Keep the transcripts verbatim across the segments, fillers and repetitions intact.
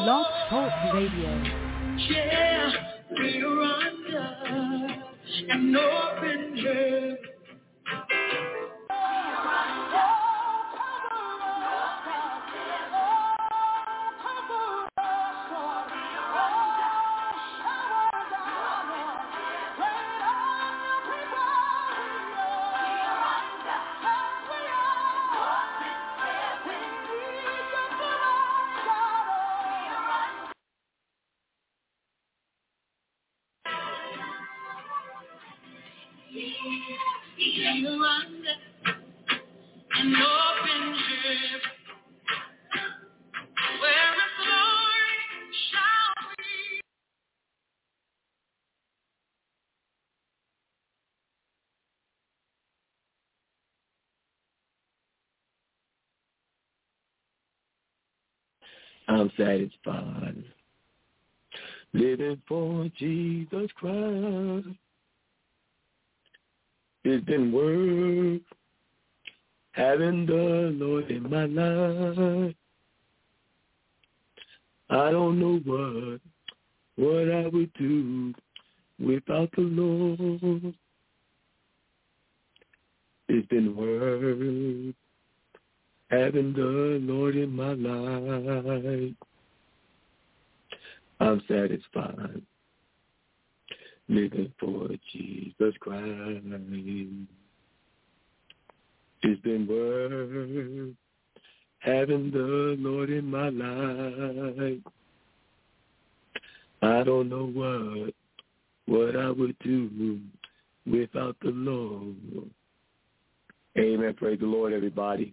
Blog Talk Radio. Yeah, we're under an open heaven. I'm satisfied, living for Jesus Christ. It's been worth having the Lord in my life. I don't know what, what I would do without the Lord. It's been worth having the Lord in my life. I'm satisfied, living for Jesus Christ. It's been worth having the Lord in my life. I don't know what, what I would do without the Lord. Amen. Praise the Lord, everybody.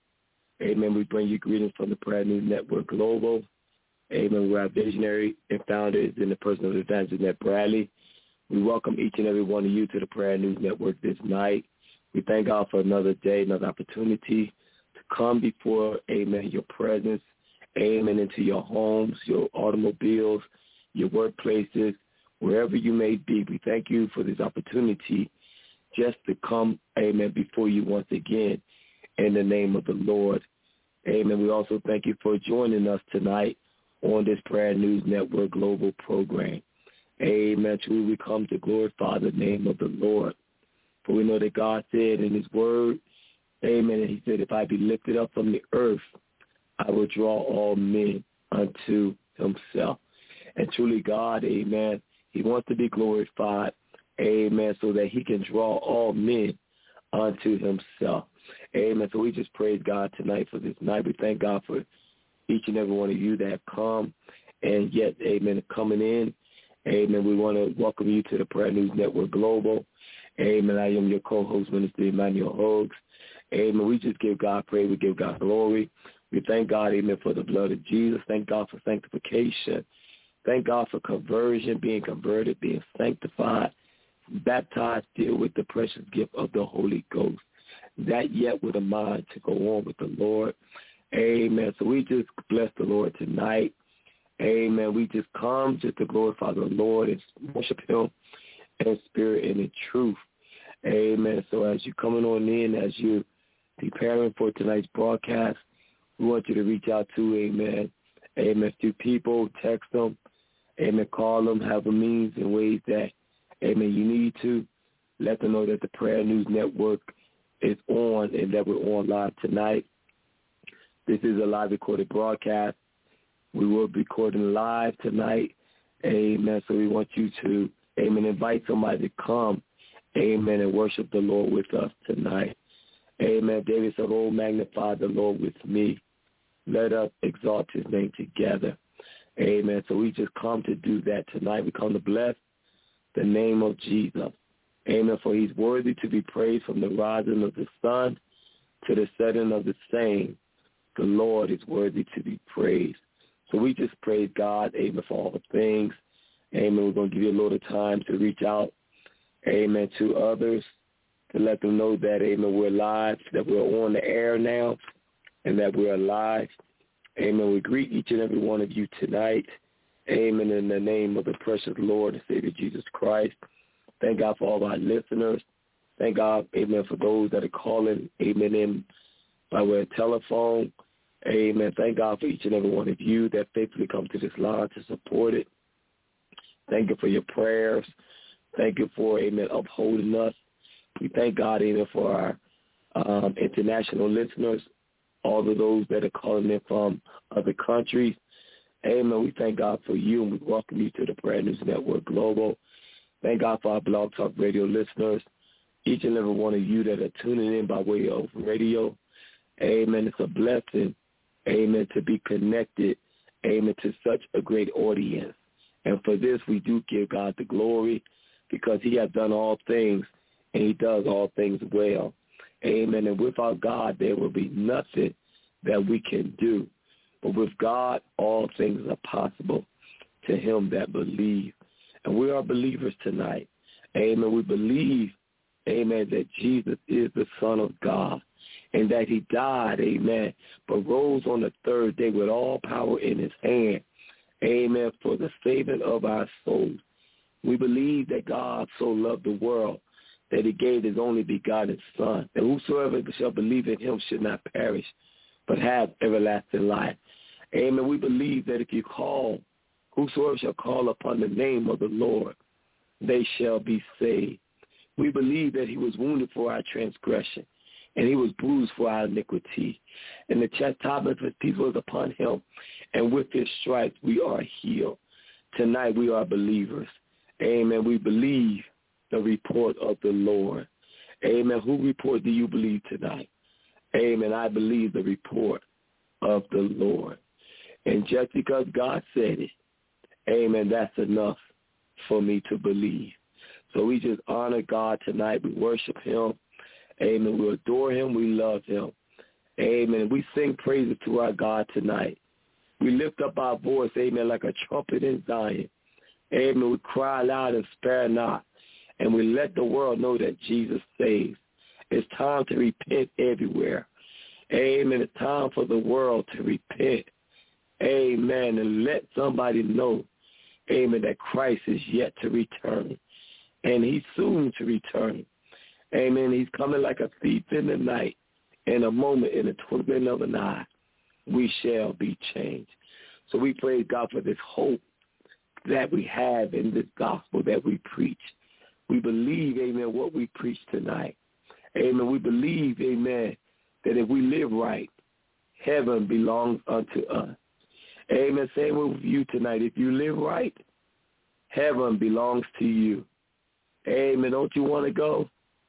Amen. We bring you greetings from the Prayer News Network Global. Amen. We're our visionary and founder is in the person of Evangelist Ned Bradley. We welcome each and every one of you to the Prayer News Network this night. We thank God for another day, another opportunity to come before, amen, your presence, amen, into your homes, your automobiles, your workplaces, wherever you may be. We thank you for this opportunity just to come, amen, before you once again in the name of the Lord. Amen. We also thank you for joining us tonight on this Prayer News Network Global program. Amen. Truly we come to glorify the name of the Lord. For we know that God said in his word, amen, and he said, if I be lifted up from the earth, I will draw all men unto himself. And truly God, amen, he wants to be glorified, amen, so that he can draw all men unto himself. Amen. So we just praise God tonight for this night. We thank God for each and every one of you that have come and yet, amen, coming in. Amen. We want to welcome you to the Prayer News Network Global. Amen. I am your co-host, Minister Emmanuel Hogues. Amen. We just give God praise. We give God glory. We thank God, amen, for the blood of Jesus. Thank God for sanctification. Thank God for conversion, being converted, being sanctified, baptized, filled with the precious gift of the Holy Ghost. That yet with a mind to go on with the Lord. Amen. So we just bless the Lord tonight. Amen. We just come just to glorify the Lord and worship him in spirit and in truth. Amen. So as you're coming on in, as you're preparing for tonight's broadcast, we want you to reach out to, amen, amen, to people, text them, amen, call them, have a means and ways that, amen, you need to. Let them know that the Prayer News Network is on and that we're on live tonight. This is a live recorded broadcast. We will be recording live tonight. Amen. So we want you to, amen, invite somebody to come, amen, and worship the Lord with us tonight. Amen. David said, oh, magnify the Lord with me. Let us exalt his name together. Amen. So we just come to do that tonight. We come to bless the name of Jesus. Amen. For he's worthy to be praised from the rising of the sun to the setting of the same. The Lord is worthy to be praised. So we just praise God, amen, for all the things. Amen. We're going to give you a little time to reach out, amen, to others, to let them know that, amen, we're live, that we're on the air now, and that we're alive. Amen. We greet each and every one of you tonight. Amen. In the name of the precious Lord and Savior Jesus Christ. Thank God for all our listeners. Thank God, amen, for those that are calling, amen, in by way of telephone. Amen. Thank God for each and every one of you that faithfully come to this line to support it. Thank you for your prayers. Thank you for, amen, upholding us. We thank God, amen, for our um, international listeners, all of those that are calling in from other countries. Amen. We thank God for you, and we welcome you to the Prayer News Network Global. Thank God for our Blog Talk Radio listeners, each and every one of you that are tuning in by way of radio. Amen. It's a blessing, amen, to be connected, amen, to such a great audience. And for this, we do give God the glory because he has done all things, and he does all things well. Amen. And without God, there will be nothing that we can do. But with God, all things are possible to him that believe. And we are believers tonight. Amen. We believe, amen, that Jesus is the Son of God and that he died, amen, but rose on the third day with all power in his hand, amen, for the saving of our souls. We believe that God so loved the world that he gave his only begotten Son, that whosoever shall believe in him should not perish, but have everlasting life. Amen. We believe that if you call, whosoever shall call upon the name of the Lord, they shall be saved. We believe that he was wounded for our transgression, and he was bruised for our iniquity. And the chastisement of his peace was upon him, and with his stripes we are healed. Tonight we are believers. Amen. We believe the report of the Lord. Amen. Who report do you believe tonight? Amen. I believe the report of the Lord. And just because God said it, amen, that's enough for me to believe. So we just honor God tonight. We worship him. Amen. We adore him. We love him. Amen. We sing praises to our God tonight. We lift up our voice, amen, like a trumpet in Zion. Amen. We cry loud and spare not. And we let the world know that Jesus saves. It's time to repent everywhere. Amen. It's time for the world to repent. Amen. And let somebody know, amen, that Christ is yet to return. And he's soon to return. Amen. He's coming like a thief in the night. In a moment, in a twinkling of an eye, we shall be changed. So we praise God for this hope that we have in this gospel that we preach. We believe, amen, what we preach tonight. Amen. We believe, amen, that if we live right, heaven belongs unto us. Amen. Same with you tonight. If you live right, heaven belongs to you. Amen. Don't you want to go?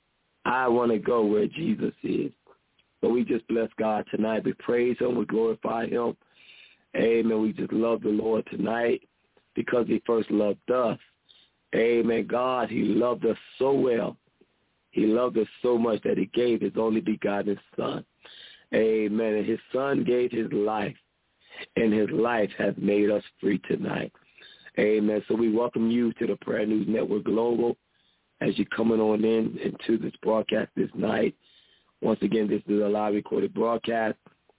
I want to go where Jesus is. So we just bless God tonight. We praise him. We glorify him. Amen. We just love the Lord tonight because he first loved us. Amen. God, he loved us so well. He loved us so much that he gave his only begotten Son. Amen. And his Son gave his life, and his life has made us free tonight. Amen. So we welcome you to the Prayer News Network Global as you're coming on in into this broadcast this night. Once again, this is a live recorded broadcast.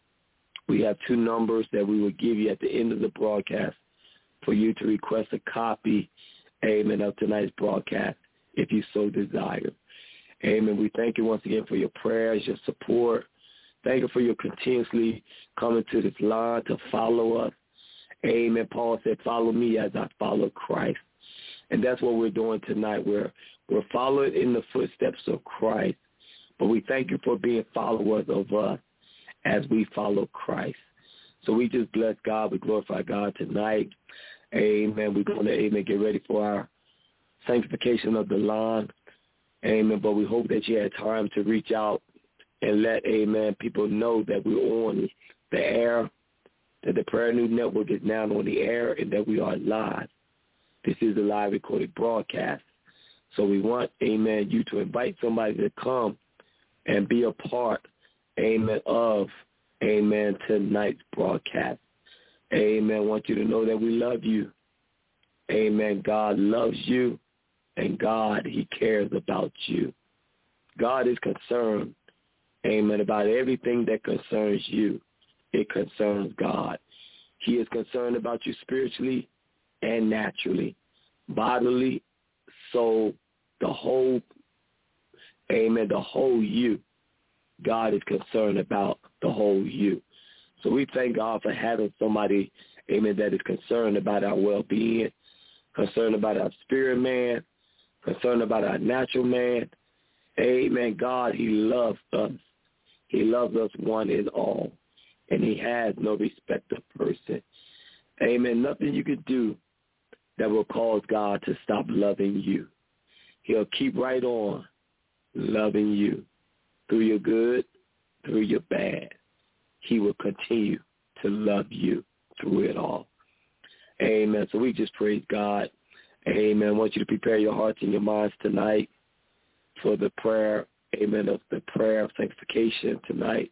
We have two numbers that we will give you at the end of the broadcast for you to request a copy, amen, of tonight's broadcast if you so desire. Amen. We thank you once again for your prayers, your support. Thank you for your continuously coming to this line to follow us. Amen. Paul said, follow me as I follow Christ. And that's what we're doing tonight. We're, we're following in the footsteps of Christ. But we thank you for being followers of us as we follow Christ. So we just bless God. We glorify God tonight. Amen. We're going to, amen, get ready for our sanctification of the line. Amen. But we hope that you had time to reach out and let, amen, people know that we're on the air, that the Prayer News Network is now on the air, and that we are live. This is a live recorded broadcast. So we want, amen, you to invite somebody to come and be a part, amen, of, amen, tonight's broadcast. Amen. I want you to know that we love you. Amen. God loves you, and God, he cares about you. God is concerned, amen, about everything that concerns you. It concerns God. He is concerned about you spiritually and naturally, bodily, soul, the whole, amen, the whole you. God is concerned about the whole you. So we thank God for having somebody, amen, that is concerned about our well-being, concerned about our spirit man, concerned about our natural man. Amen. God, he loves us. He loves us one and all, and he has no respect of person. Amen. Nothing you could do that will cause God to stop loving you. He'll keep right on loving you through your good, through your bad. He will continue to love you through it all. Amen. So we just praise God. Amen. I want you to prepare your hearts and your minds tonight for the prayer, amen, of the prayer of sanctification tonight.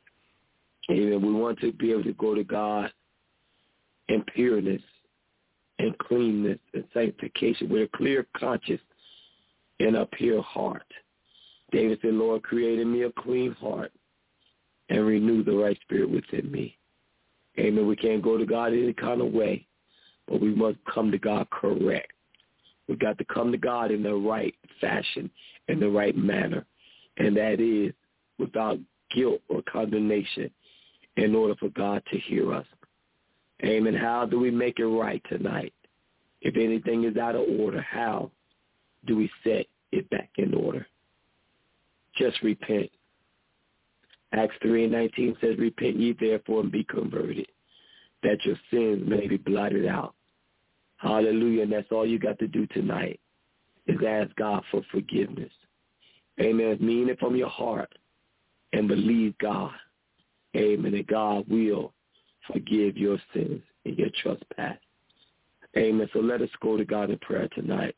Amen. We want to be able to go to God in pureness and cleanness and sanctification with a clear conscience and a pure heart. David said, Lord, create in me a clean heart and renew the right spirit within me. Amen. We can't go to God any kind of way, but we must come to God correct. We got to come to God in the right fashion, in the right manner, and that is without guilt or condemnation in order for God to hear us. Amen. How do we make it right tonight? If anything is out of order, how do we set it back in order? Just repent. Acts three and nineteen says, repent ye therefore and be converted, that your sins may be blotted out. Hallelujah. And that's all you got to do tonight is ask God for forgiveness. Amen. Mean it from your heart and believe God. Amen. And God will forgive your sins and your trespass. Amen. So let us go to God in prayer tonight.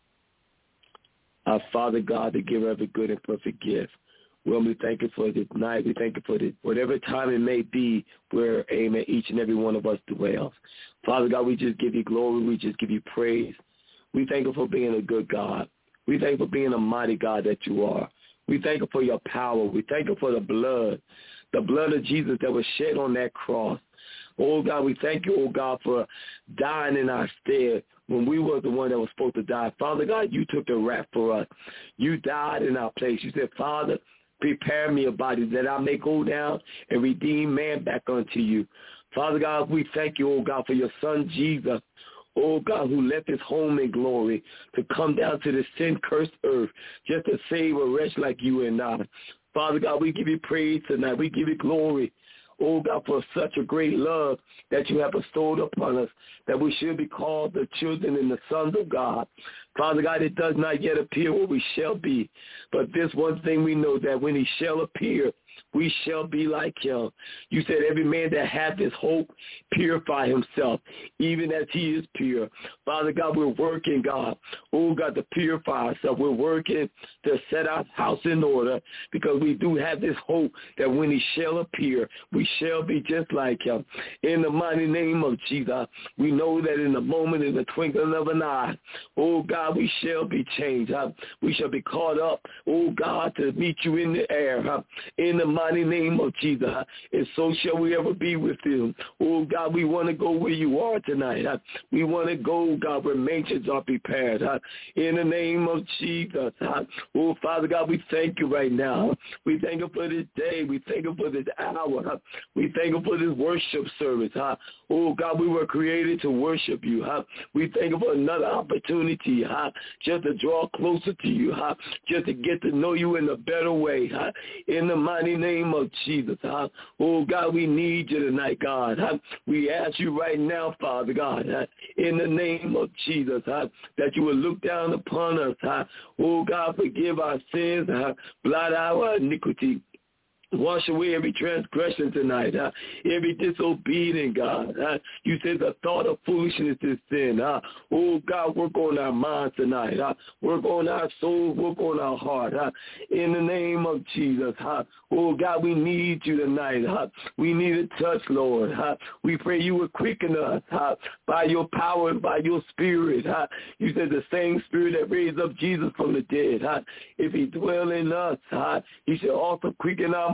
Our Father God, the giver of a good and perfect gift, well, we thank you for this night. We thank you for this, whatever time it may be where, amen, each and every one of us dwells. Father God, we just give you glory. We just give you praise. We thank you for being a good God. We thank you for being a mighty God that you are. We thank you for your power. We thank you for the blood, the blood of Jesus that was shed on that cross. Oh, God, we thank you, oh, God, for dying in our stead when we were the one that was supposed to die. Father God, you took the wrath for us. You died in our place. You said, Father, prepare me a body that I may go down and redeem man back unto you. Father God, we thank you, oh God, for your son Jesus, oh God, who left his home in glory to come down to this sin-cursed earth just to save a wretch like you and I. Father God, we give you praise tonight. We give you glory, oh God, for such a great love that you have bestowed upon us, that we should be called the children and the sons of God. Father God, it does not yet appear what we shall be, but this one thing we know, that when he shall appear, we shall be like him. You said every man that hath this hope purify himself, even as he is pure. Father God, we're working, God, oh God, to purify ourselves. We're working to set our house in order because we do have this hope that when he shall appear, we shall be just like him. In the mighty name of Jesus, we know that in the moment, in the twinkling of an eye, oh God, we shall be changed. Huh? We shall be caught up, oh God, to meet you in the air. Huh? In the mighty name of Jesus, huh? And so shall we ever be with you. Oh God, we want to go where you are tonight. Huh? We want to go, God, where mansions are prepared. Huh? In the name of Jesus. Huh? Oh Father God, we thank you right now. We thank you for this day. We thank you for this hour. Huh? We thank you for this worship service. Huh? Oh God, we were created to worship you. Huh? We thank you for another opportunity, huh? Just to draw closer to you, huh? Just to get to know you in a better way, huh? In the mighty name of Jesus, huh? Oh God, we need you tonight, God. Huh? We ask you right now, Father God, huh? In the name of Jesus, huh? That you will look down upon us, huh? Oh God, forgive our sins, huh? Blot our iniquity. Wash away every transgression tonight, huh? Every disobedient, God. Huh? You said the thought of foolishness is sin. Huh? Oh, God, work on our minds tonight. Huh? Work on our souls. Work on our heart. Huh? In the name of Jesus. Huh? Oh, God, we need you tonight. Huh? We need a touch, Lord. Huh? We pray you would quicken us huh? by your power and by your spirit. Huh? You said the same spirit that raised up Jesus from the dead. Huh? If he dwell in us, huh? he shall also quicken our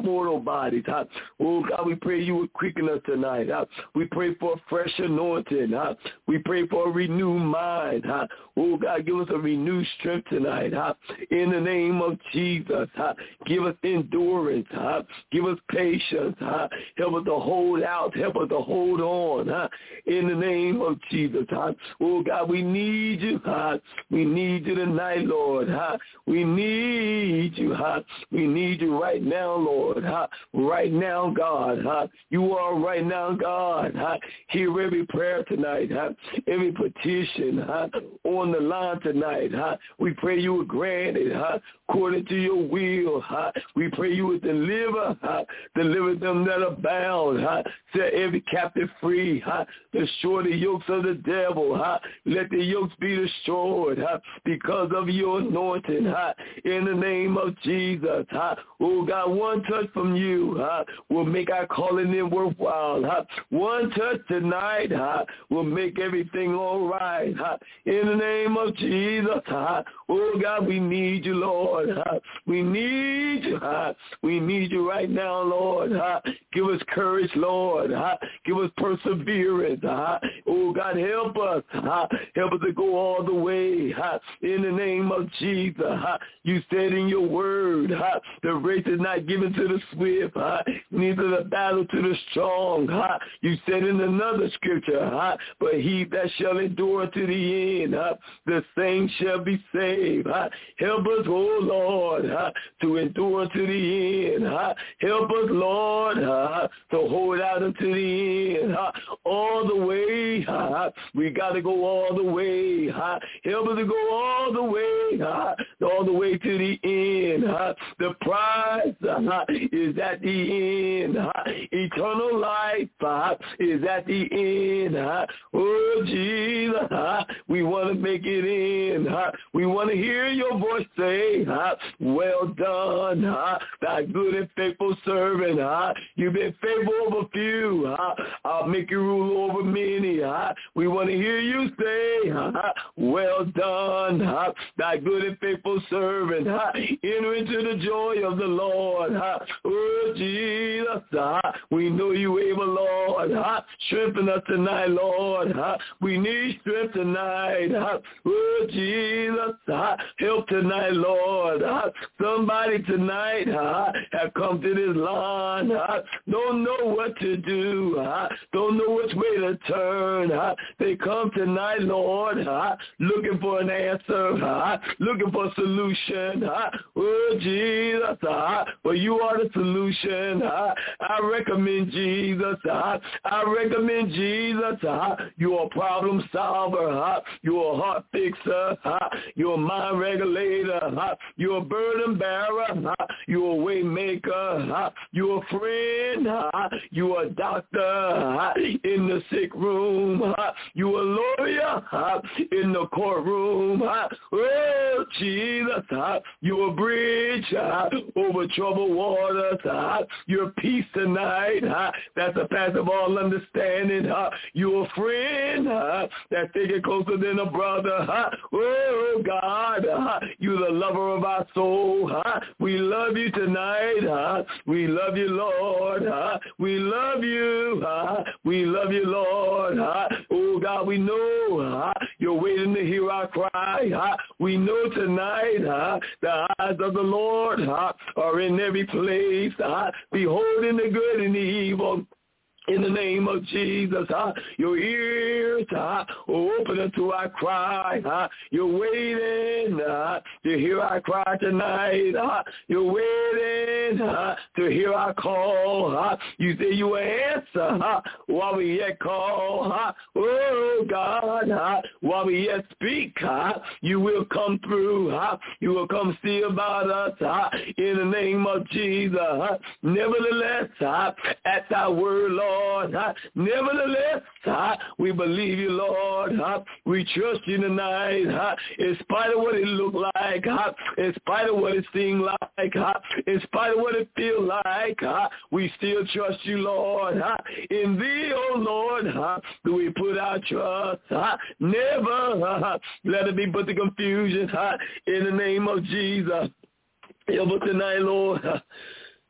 our mortal bodies. Huh? Oh, God, we pray you would quicken us tonight. Huh? We pray for a fresh anointing. Huh? We pray for a renewed mind. Huh? Oh, God, give us a renewed strength tonight. Huh? In the name of Jesus. Huh? Give us endurance. Huh? Give us patience. Huh? Help us to hold out. Help us to hold on. Huh? In the name of Jesus. Huh? Oh, God, we need you. Huh? We need you tonight, Lord. Huh? We need you. Huh? We need you right now, Lord. Huh? Right now, God. Huh? You are right now, God. Huh? Hear every prayer tonight. Huh? Every petition huh? on the line tonight. Huh? We pray you would grant it huh? according to your will. Huh? We pray you would deliver. Huh? Deliver them that are bound. Huh? Set every captive free. Huh? Destroy the yokes of the devil. Huh? Let the yokes be destroyed huh? because of your anointing. Huh? In the name of Jesus. Huh? Oh, God, one touch from you huh? will make our calling in worthwhile. Huh? One touch tonight huh? will make everything all right. Huh? In the name of Jesus. Huh? Oh, God, we need you, Lord. Huh? We need you. Huh? We need you right now, Lord. Huh? Give us courage, Lord. Huh? Give us perseverance. Huh? Oh, God, help us. Huh? Help us to go all the way. Huh? In the name of Jesus. Huh? You said in your word, huh? the race is not given to the swift, huh? neither the battle to the strong. Huh? You said in another scripture, huh? but he that shall endure to the end, huh? the same shall be saved. Huh? Help us, oh Lord, huh? to endure to the end. Huh? Help us, Lord, huh? to hold out unto the end. Huh? All the way, huh? we got to go all the way. Huh? Help us to go all the way, huh? all the way to the end. Huh? The prize huh? is at the end. Huh? Eternal life huh? is at the end. Huh? Oh, Jesus, huh? we want to make it in. Huh? We want to hear your voice say, huh? well done, huh? thy good and faithful servant. Huh? You've been faithful over few. Huh? I'll make you rule over many. Huh? We want to hear you say, huh? well done, huh? thy good and faithful servant. Huh? Enter into the joy of the Lord. Huh? Oh, Jesus, huh? we know you able, Lord. Huh? Strengthen us tonight, Lord. Huh? We need strength tonight. Huh? Oh, Jesus, huh? help tonight, Lord. Huh? Somebody tonight huh? have come to this line. Huh? Don't know what to do. Huh? Don't know which way to turn. Huh? They come tonight, Lord, huh? looking for an answer, huh? looking for a solution. Huh? Oh, Jesus, huh? but you are the solution. Huh? I recommend Jesus. Huh? I recommend Jesus. Huh? You're a problem solver. Huh? You're a heart fixer. Huh? You're a mind regulator. Huh? You're a burden bearer. Huh? You're a way maker. Huh? You're a friend. Huh? You're a doctor huh? in the sick room. Huh? You're a lawyer huh? in the courtroom. Huh? Oh, Jesus. Huh? You're a bridge huh? over troubled waters. Huh? You're peace tonight. Huh? That's a path of all understanding. Huh? You're a friend huh? that's taking closer than a brother. Huh? Oh, God. Huh? You're the lover of our soul. Huh? We love you tonight. Huh? We love you, Lord. Huh? We love you. Huh? We love you, Lord. Huh? Oh, God, we know huh? you're waiting to hear our cry. Huh? We know tonight huh? the eyes of the Lord huh? are in every place, huh? beholding the good and the evil. In the name of Jesus, huh? your ears huh? are open unto our cry. Huh? You're waiting huh? to hear our cry tonight. Huh? You're waiting huh? to hear our call. Huh? You say you will answer huh? while we yet call. Huh? Oh, God, huh? while we yet speak, huh? you will come through. Huh? You will come see about us huh? in the name of Jesus. Huh? Nevertheless, huh? at thy word, Lord, Lord. Uh, nevertheless, uh, we believe you, Lord. Uh, we trust you tonight. Uh, in spite of what it look like, uh, in spite of what it seems like, uh, in spite of what it feel like, uh, we still trust you, Lord. Uh, in thee, oh Lord, uh, do we put our trust. Uh, never uh, let it be put to confusion. Uh, in the name of Jesus. Help us tonight, Lord. Uh,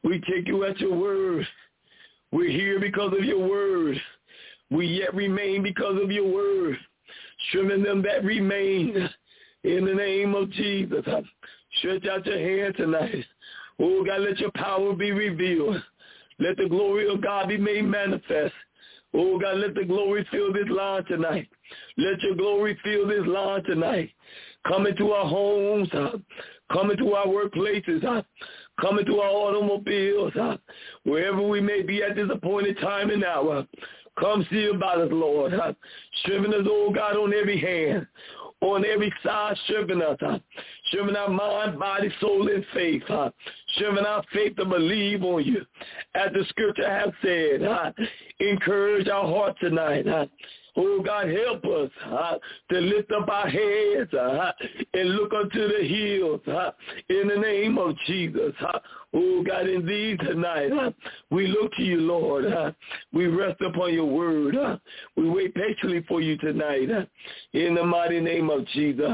We take you at your word. We're here because of your word. We yet remain because of your word. Strengthen them that remain in the name of Jesus. Stretch out your hand tonight. Oh, God, let your power be revealed. Let the glory of God be made manifest. Oh, God, let the glory fill this line tonight. Let your glory fill this line tonight. Come into our homes. Huh? Come into our workplaces. Huh? Come into our automobiles. Huh? Wherever we may be at this appointed time and hour. Come see about us, Lord. Huh? Strengthen us, oh God, on every hand. On every side, strengthen us. Huh? Strengthen our mind, body, soul, and faith. Huh? Strengthen our faith to believe on you. As the scripture has said, huh? Encourage our heart tonight. Huh? Oh, God, help us uh, to lift up our heads uh, and look unto the hills uh, in the name of Jesus. Uh, oh, God, in these tonight, uh, we look to you, Lord. Uh, we rest upon your word. Uh, we wait patiently for you tonight uh, in the mighty name of Jesus.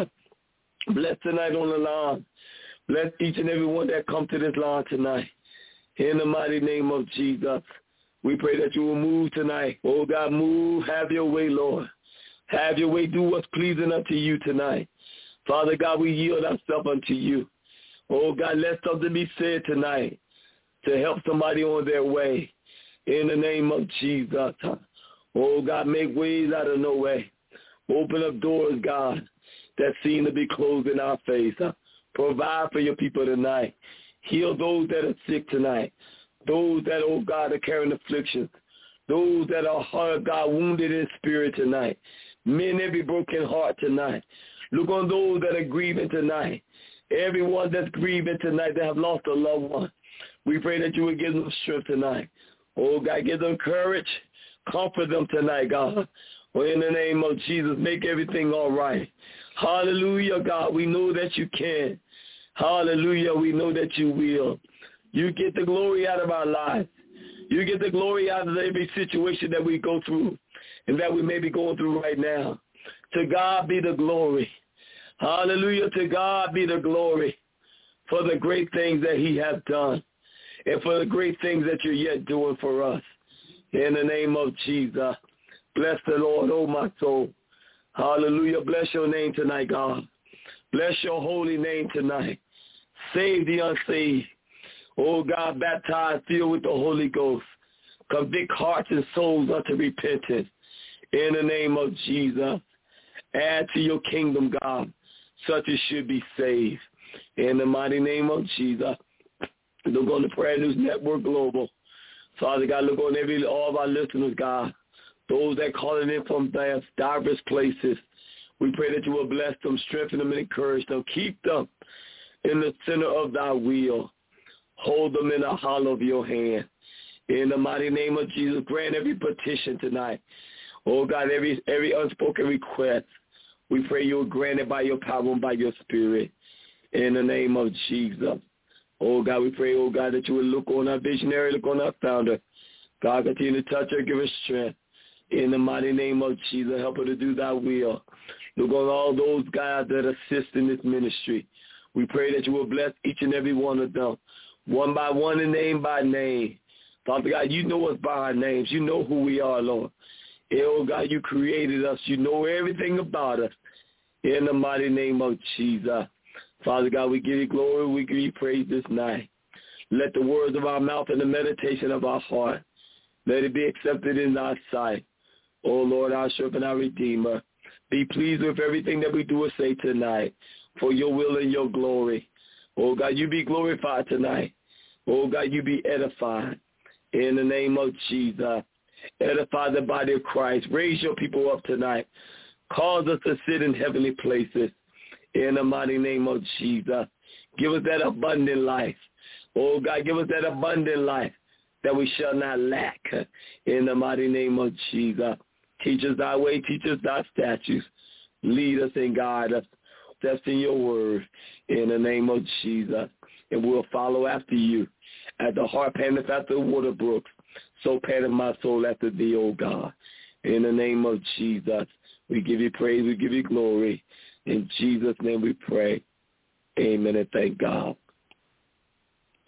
Bless tonight on the line. Bless each and every one that come to this line tonight in the mighty name of Jesus. We pray that you will move tonight. Oh, God, move. Have your way, Lord. Have your way. Do what's pleasing unto you tonight. Father God, we yield ourselves unto you. Oh, God, let something be said tonight to help somebody on their way. In the name of Jesus. Oh, God, make ways out of no way. Open up doors, God, that seem to be closed in our face. Provide for your people tonight. Heal those that are sick tonight. Those that, oh God, are carrying afflictions. Those that are, oh God, wounded in spirit tonight. Mend every broken heart tonight. Look on those that are grieving tonight. Everyone that's grieving tonight that have lost a loved one. We pray that you would give them strength tonight. Oh God, give them courage. Comfort them tonight, God. Oh, in the name of Jesus, make everything all right. Hallelujah, God. We know that you can. Hallelujah. We know that you will. You get the glory out of our lives. You get the glory out of every situation that we go through and that we may be going through right now. To God be the glory. Hallelujah. To God be the glory for the great things that he has done and for the great things that you're yet doing for us. In the name of Jesus. Bless the Lord, oh my soul. Hallelujah. Bless your name tonight, God. Bless your holy name tonight. Save the unsaved. Oh, God, baptize, filled with the Holy Ghost. Convict hearts and souls unto repentance. In the name of Jesus. Add to your kingdom, God, such as should be saved. In the mighty name of Jesus. Look on the Prayer News Network Global. Father God, look on every all of our listeners, God. Those that calling in from diverse places. We pray that you will bless them, strengthen them, and encourage them. Keep them in the center of thy will. Hold them in the hollow of your hand. In the mighty name of Jesus, grant every petition tonight. Oh, God, every every unspoken request, we pray you will grant it by your power and by your spirit. In the name of Jesus. Oh, God, we pray, oh, God, that you will look on our visionary, look on our founder. God, continue to touch her, give her strength. In the mighty name of Jesus, help her to do thy will. Look on all those guys that assist in this ministry. We pray that you will bless each and every one of them. One by one and name by name. Father God, you know us by our names. You know who we are, Lord. And, oh, God, you created us. You know everything about us. In the mighty name of Jesus. Father God, we give you glory. We give you praise this night. Let the words of our mouth and the meditation of our heart, let it be accepted in thy sight. Oh, Lord, our strength and our Redeemer. Be pleased with everything that we do or say tonight for your will and your glory. Oh, God, you be glorified tonight. Oh, God, you be edified in the name of Jesus. Edify the body of Christ. Raise your people up tonight. Cause us to sit in heavenly places in the mighty name of Jesus. Give us that abundant life. Oh, God, give us that abundant life that we shall not lack in the mighty name of Jesus. Teach us thy way. Teach us thy statutes. Lead us and guide us. That's in your word in the name of Jesus. And we'll follow after you. As the heart panteth after the water brooks, so panteth my soul after thee, O God. In the name of Jesus, we give you praise. We give you glory. In Jesus' name we pray. Amen and thank God.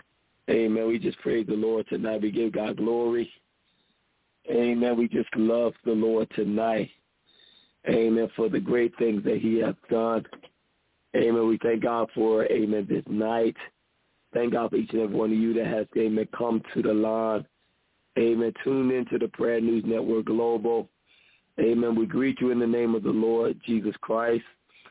Amen. We just praise the Lord tonight. We give God glory. Amen. We just love the Lord tonight. Amen. For the great things that he has done. Amen. We thank God for, amen, this night. Thank God for each and every one of you that has, amen, come to the line. Amen. Tune into the Prayer News Network Global. Amen. We greet you in the name of the Lord Jesus Christ.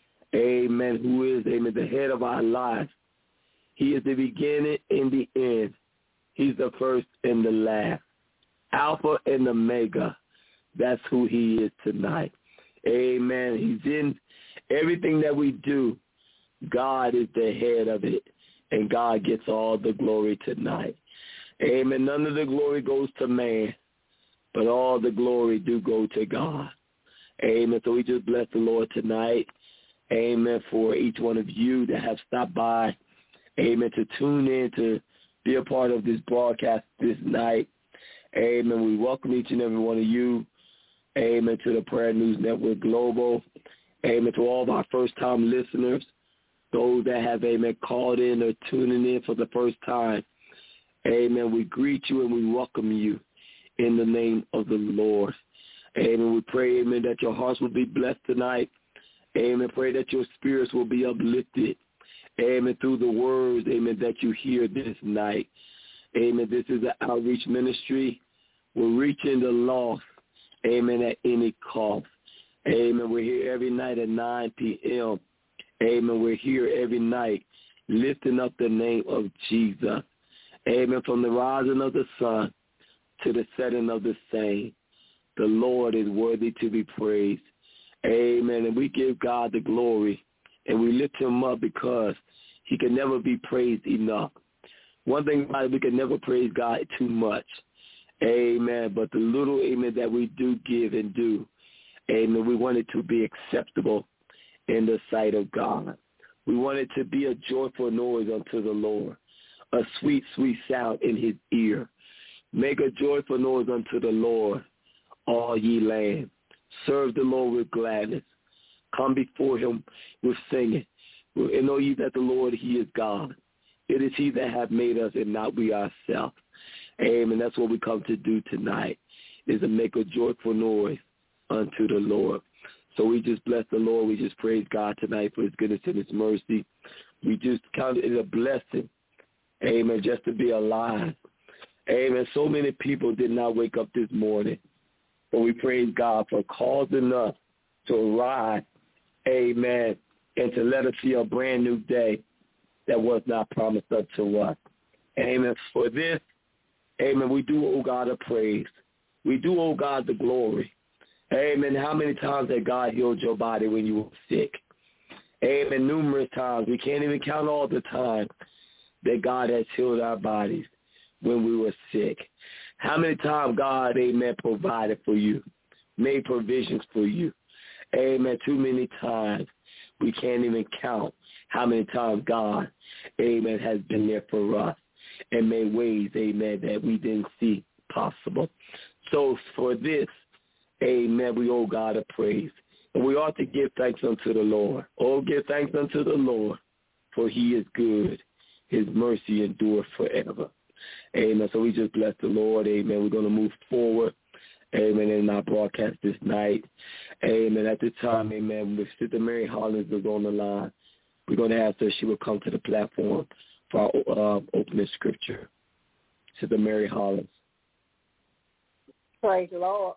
Amen. Who is, amen, the head of our lives. He is the beginning and the end. He's the first and the last. Alpha and Omega. That's who he is tonight. Amen. He's in everything that we do. God is the head of it, and God gets all the glory tonight. Amen. None of the glory goes to man, but all the glory do go to God. Amen. So we just bless the Lord tonight. Amen. For each one of you that have stopped by. Amen. To tune in to be a part of this broadcast this night. Amen. We welcome each and every one of you. Amen. To the Prayer News Network Global. Amen. To all of our first-time listeners. Those that have, amen, called in or tuning in for the first time. Amen. We greet you and we welcome you in the name of the Lord. Amen. We pray, amen, that your hearts will be blessed tonight. Amen. Pray that your spirits will be uplifted. Amen. Through the words, amen, that you hear this night. Amen. This is an outreach ministry. We're reaching the lost. Amen. At any cost. Amen. We're here every night at nine p.m. Amen. We're here every night lifting up the name of Jesus. Amen. From the rising of the sun to the setting of the same, the Lord is worthy to be praised. Amen. And we give God the glory, and we lift him up because he can never be praised enough. One thing about it, we can never praise God too much. Amen. But the little, amen, that we do give and do, amen, we want it to be acceptable in the sight of God. We want it to be a joyful noise unto the Lord, a sweet, sweet sound in his ear. Make a joyful noise unto the Lord, all ye land. Serve the Lord with gladness. Come before him with singing. And know ye that the Lord, he is God. It is he that hath made us and not we ourselves. Amen. That's what we come to do tonight, is to make a joyful noise unto the Lord. So we just bless the Lord. We just praise God tonight for his goodness and his mercy. We just count it a blessing, amen, just to be alive. Amen. So many people did not wake up this morning, but we praise God for causing us to arise, amen, and to let us see a brand new day that was not promised unto us. Amen. For this, amen, we do owe God a praise. We do owe God the glory. Amen. How many times has God healed your body when you were sick? Amen. Numerous times. We can't even count all the time that God has healed our bodies when we were sick. How many times God, amen, provided for you, made provisions for you. Amen. Too many times. We can't even count how many times God, amen, has been there for us and made ways, amen, that we didn't see possible. So for this, amen, we owe God a praise. And we ought to give thanks unto the Lord. Oh, give thanks unto the Lord, for he is good. His mercy endures forever. Amen. So we just bless the Lord. Amen. We're going to move forward. Amen. In our broadcast this night. Amen. At this time, amen, with Sister Mary Hollins is on the line. We're going to ask her if she will come to the platform for our uh, opening scripture. Sister Mary Hollins. Praise the Lord.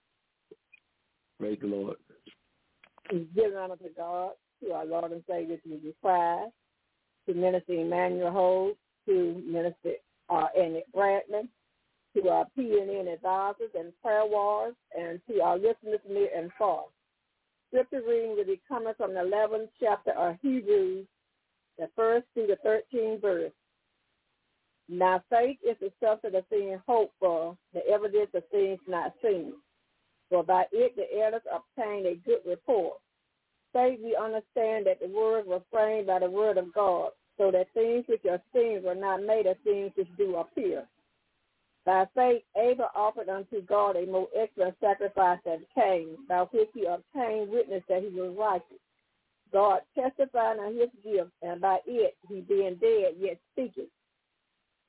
Praise the Lord. Give honor to God, to our Lord and Savior Jesus Christ, to Minister Emmanuel Holmes, to Minister uh, Annie Bradman, to our P N N advisors and prayer warriors, and to our listeners near and far. Scripture reading will be coming from the eleventh chapter of Hebrews, the first through the thirteenth verse. Now faith is the substance of things hoped for, the evidence of things not seen. For by it the elders obtained a good report. Faith, we understand that the words were framed by the word of God, so that things which are seen were not made of things which do appear. By faith, Abel offered unto God a more excellent sacrifice than Cain, by which he obtained witness that he was righteous. God testified on his gift, and by it he being dead yet speaketh.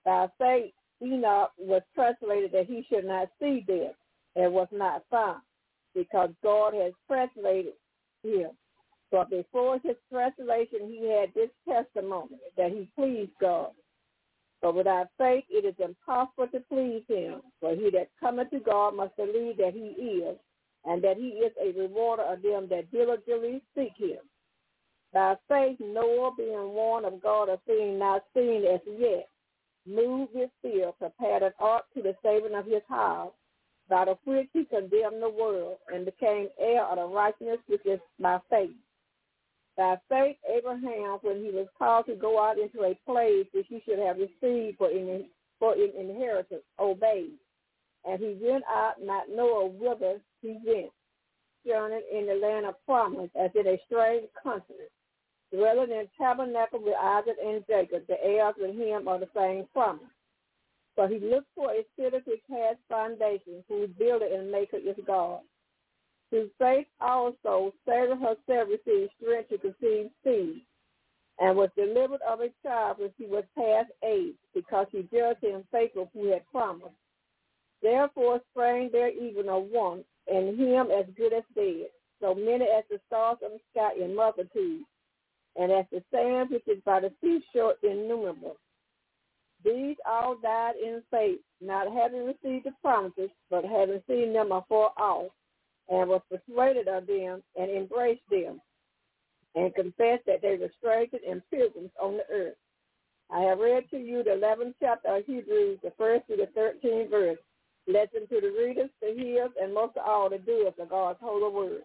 By faith, Enoch was translated that he should not see death, and was not found, because God has translated him. But before his translation, he had this testimony, that he pleased God. But without faith, it is impossible to please him. For he that cometh to God must believe that he is, and that he is a rewarder of them that diligently seek him. By faith, Noah, being warned of God of things not seen as yet, moved with fear, prepared an ark to the saving of his house, by the which he condemned the world, and became heir of the righteousness which is by faith. By faith, Abraham, when he was called to go out into a place which he should have received for an, for an inheritance, obeyed. And he went out, not knowing whither he went, journeying in the land of promise, as in a strange country, dwelling in tabernacle with Isaac and Jacob, the heirs with him of the same promise. So he looked for a city which has foundations, whose builder and maker is God. Through faith also Sarah herself received strength to conceive seed, and was delivered of a child when she was past age, because she judged him faithful who had promised. Therefore sprang there even of one, and him as good as dead, so many as the stars of the sky in multitude, and as the sand which is by the seashore innumerable. These all died in faith, not having received the promises, but having seen them afar off, and was persuaded of them, and embraced them, and confessed that they were strangers and pilgrims on the earth. I have read to you the eleventh chapter of Hebrews, the first to the thirteenth verse. Lesson to the readers, the hearers, and most of all the doers of God's holy word.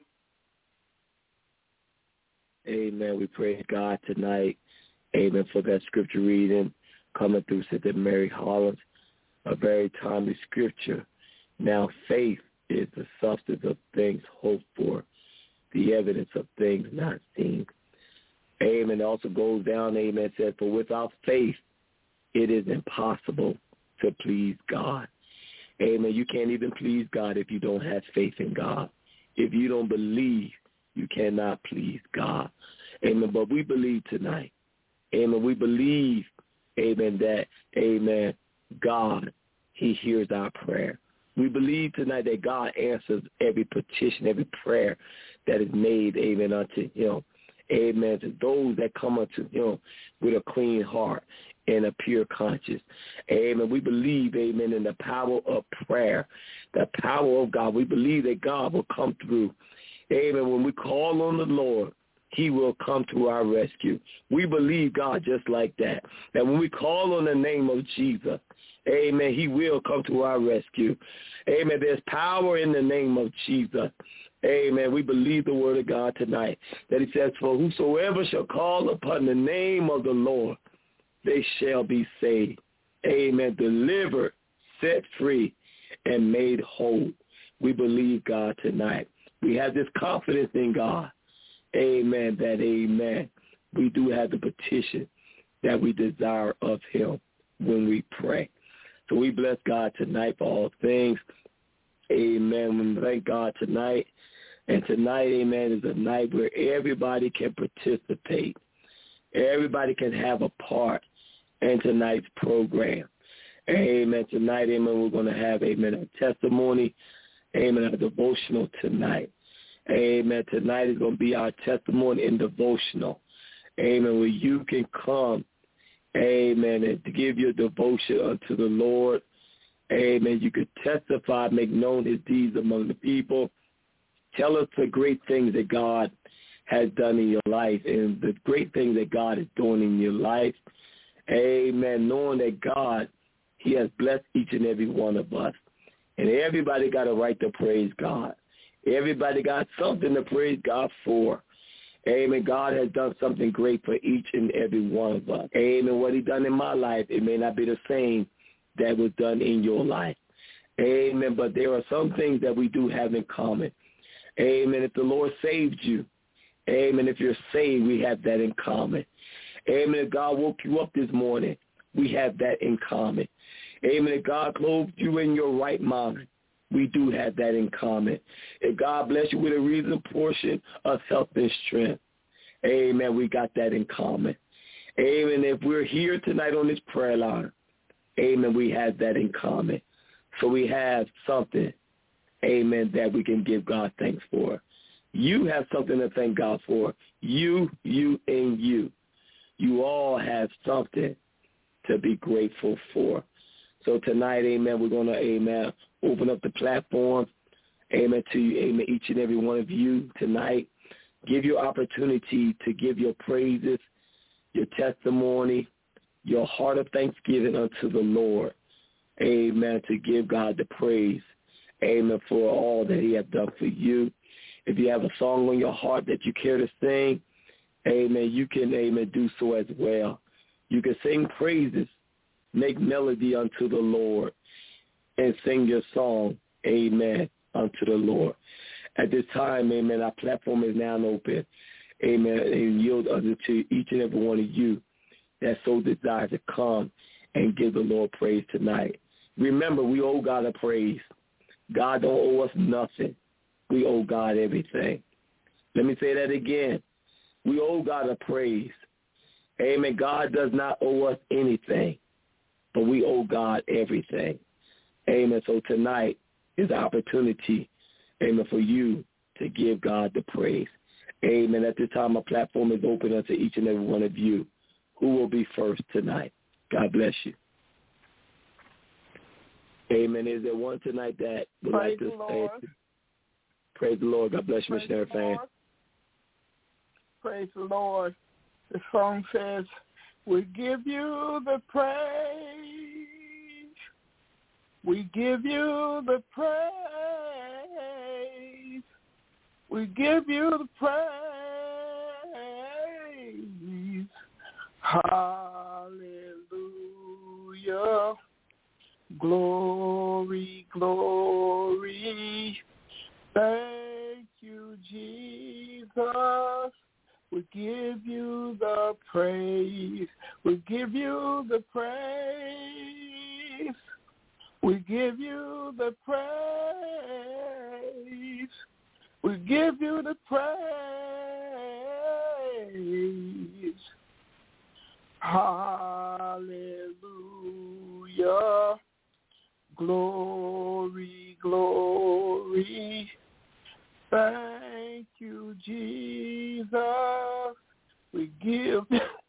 Amen. We praise God tonight. Amen for that scripture reading coming through Sister Mary Hollins, a very timely scripture. Now faith is the substance of things hoped for, the evidence of things not seen. Amen. It also goes down, amen, says, for without faith, it is impossible to please God. Amen. You can't even please God if you don't have faith in God. If you don't believe, you cannot please God. Amen. But we believe tonight. Amen. We believe, amen, that, amen, God, he hears our prayer. We believe tonight that God answers every petition, every prayer that is made, amen, unto him. Amen. To those that come unto him with a clean heart and a pure conscience. Amen. We believe, amen, in the power of prayer, the power of God. We believe that God will come through. Amen. When we call on the Lord, he will come to our rescue. We believe God just like that, that when we call on the name of Jesus, amen, he will come to our rescue. Amen. There's power in the name of Jesus. Amen. We believe the word of God tonight, that he says, for whosoever shall call upon the name of the Lord, they shall be saved. Amen. Delivered, set free, and made whole. We believe God tonight. We have this confidence in God. Amen. That, amen, we do have the petition that we desire of him when we pray. So we bless God tonight for all things. Amen. We thank God tonight. And tonight, amen, is a night where everybody can participate. Everybody can have a part in tonight's program. Amen. Tonight, amen, we're going to have, amen, a testimony. Amen, a devotional tonight. Amen. Tonight is going to be our testimony and devotional. Amen. Where you can come, amen, and to give your devotion unto the Lord. Amen. You could testify, make known his deeds among the people. Tell us the great things that God has done in your life and the great things that God is doing in your life. Amen. Knowing that God, he has blessed each and every one of us. And everybody got a right to praise God. Everybody got something to praise God for. Amen. God has done something great for each and every one of us. Amen. What he done in my life, it may not be the same that was done in your life. Amen. But there are some things that we do have in common. Amen. If the Lord saved you, amen, if you're saved, we have that in common. Amen. If God woke you up this morning, we have that in common. Amen. If God clothed you in your right mind, we do have that in common. If God bless you with a reasonable portion of health and strength, amen, we got that in common. Amen. If we're here tonight on this prayer line, amen, we have that in common. So we have something, amen, that we can give God thanks for. You have something to thank God for. You, you, and you. You all have something to be grateful for. So tonight, amen, we're going to, amen, open up the platform, amen, to you, amen, each and every one of you tonight. Give your opportunity to give your praises, your testimony, your heart of thanksgiving unto the Lord. Amen, to give God the praise. Amen, for all that he has done for you. If you have a song on your heart that you care to sing, amen, you can, amen, do so as well. You can sing praises, make melody unto the Lord, and sing your song, amen, unto the Lord. At this time, amen, our platform is now open, amen, and yield unto each and every one of you that so desire to come and give the Lord praise tonight. Remember, we owe God a praise. God don't owe us nothing. We owe God everything. Let me say that again. We owe God a praise. Amen. God does not owe us anything, but we owe God everything. Amen. So tonight is the opportunity, amen, for you to give God the praise. Amen. At this time, our platform is open unto each and every one of you. Who will be first tonight? God bless you. Amen. Is there one tonight that would Praise like to the Lord. say? Praise the Lord. God bless you, Praise missionary the fan. Lord. Praise the Lord. The song says, we give you the praise. We give you the praise. We give you the praise. Hallelujah. Glory, glory. Thank you, Jesus. We give you the praise. We give you the praise. We give you the praise. We give you the praise. Hallelujah. Glory, glory. Thank you, Jesus. We give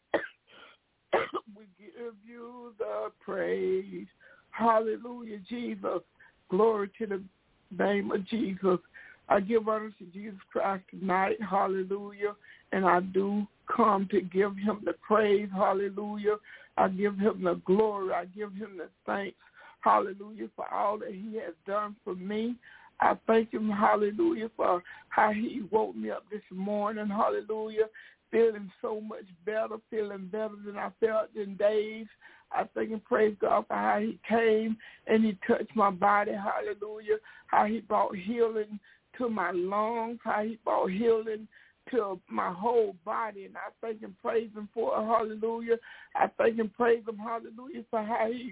we give you the praise. Hallelujah, Jesus. Glory to the name of Jesus. I give honor to Jesus Christ tonight. Hallelujah. And I do come to give him the praise. Hallelujah. I give him the glory. I give him the thanks. Hallelujah, for all that he has done for me. I thank him, hallelujah, for how he woke me up this morning, hallelujah, feeling so much better, feeling better than I felt in days. I thank and praise God for how he came and he touched my body, hallelujah, how he brought healing to my lungs, how he brought healing to my whole body, and I thank and praise him for it, hallelujah. I thank and praise him, hallelujah, for how he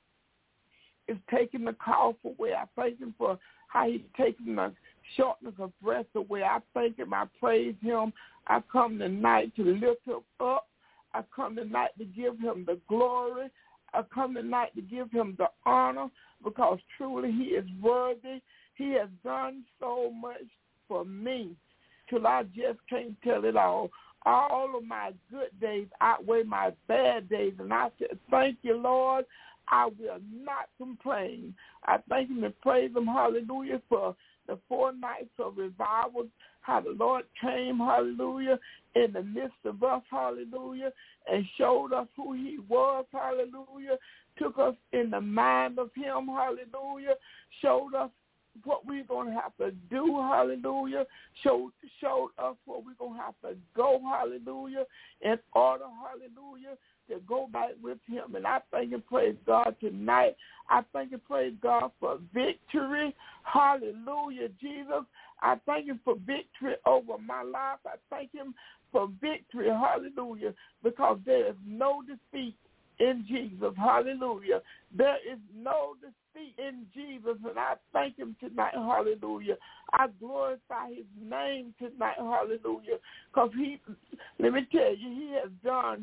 is taking the cough away. I thank him for how he's taking the shortness of breath away. I thank him. I praise him. I come tonight to lift him up. I come tonight to give him the glory. I come tonight to give him the honor because truly he is worthy. He has done so much for me till I just can't tell it all. All of my good days outweigh my bad days, and I said, thank you, Lord. I will not complain. I thank him and praise him, hallelujah, for the four nights of revival, how the Lord came, hallelujah, in the midst of us, hallelujah, and showed us who he was, hallelujah, took us in the mind of him, hallelujah, showed us what we're going to have to do, hallelujah, showed, showed us what we're going to have to go, hallelujah, in order, hallelujah, to go back with him. And I thank and praise God tonight. I thank and praise God for victory. Hallelujah, Jesus. I thank him for victory over my life. I thank him for victory. Hallelujah. Because there is no defeat in Jesus. Hallelujah. There is no defeat in Jesus. And I thank him tonight. Hallelujah. I glorify his name tonight. Hallelujah. Because he, let me tell you, he has done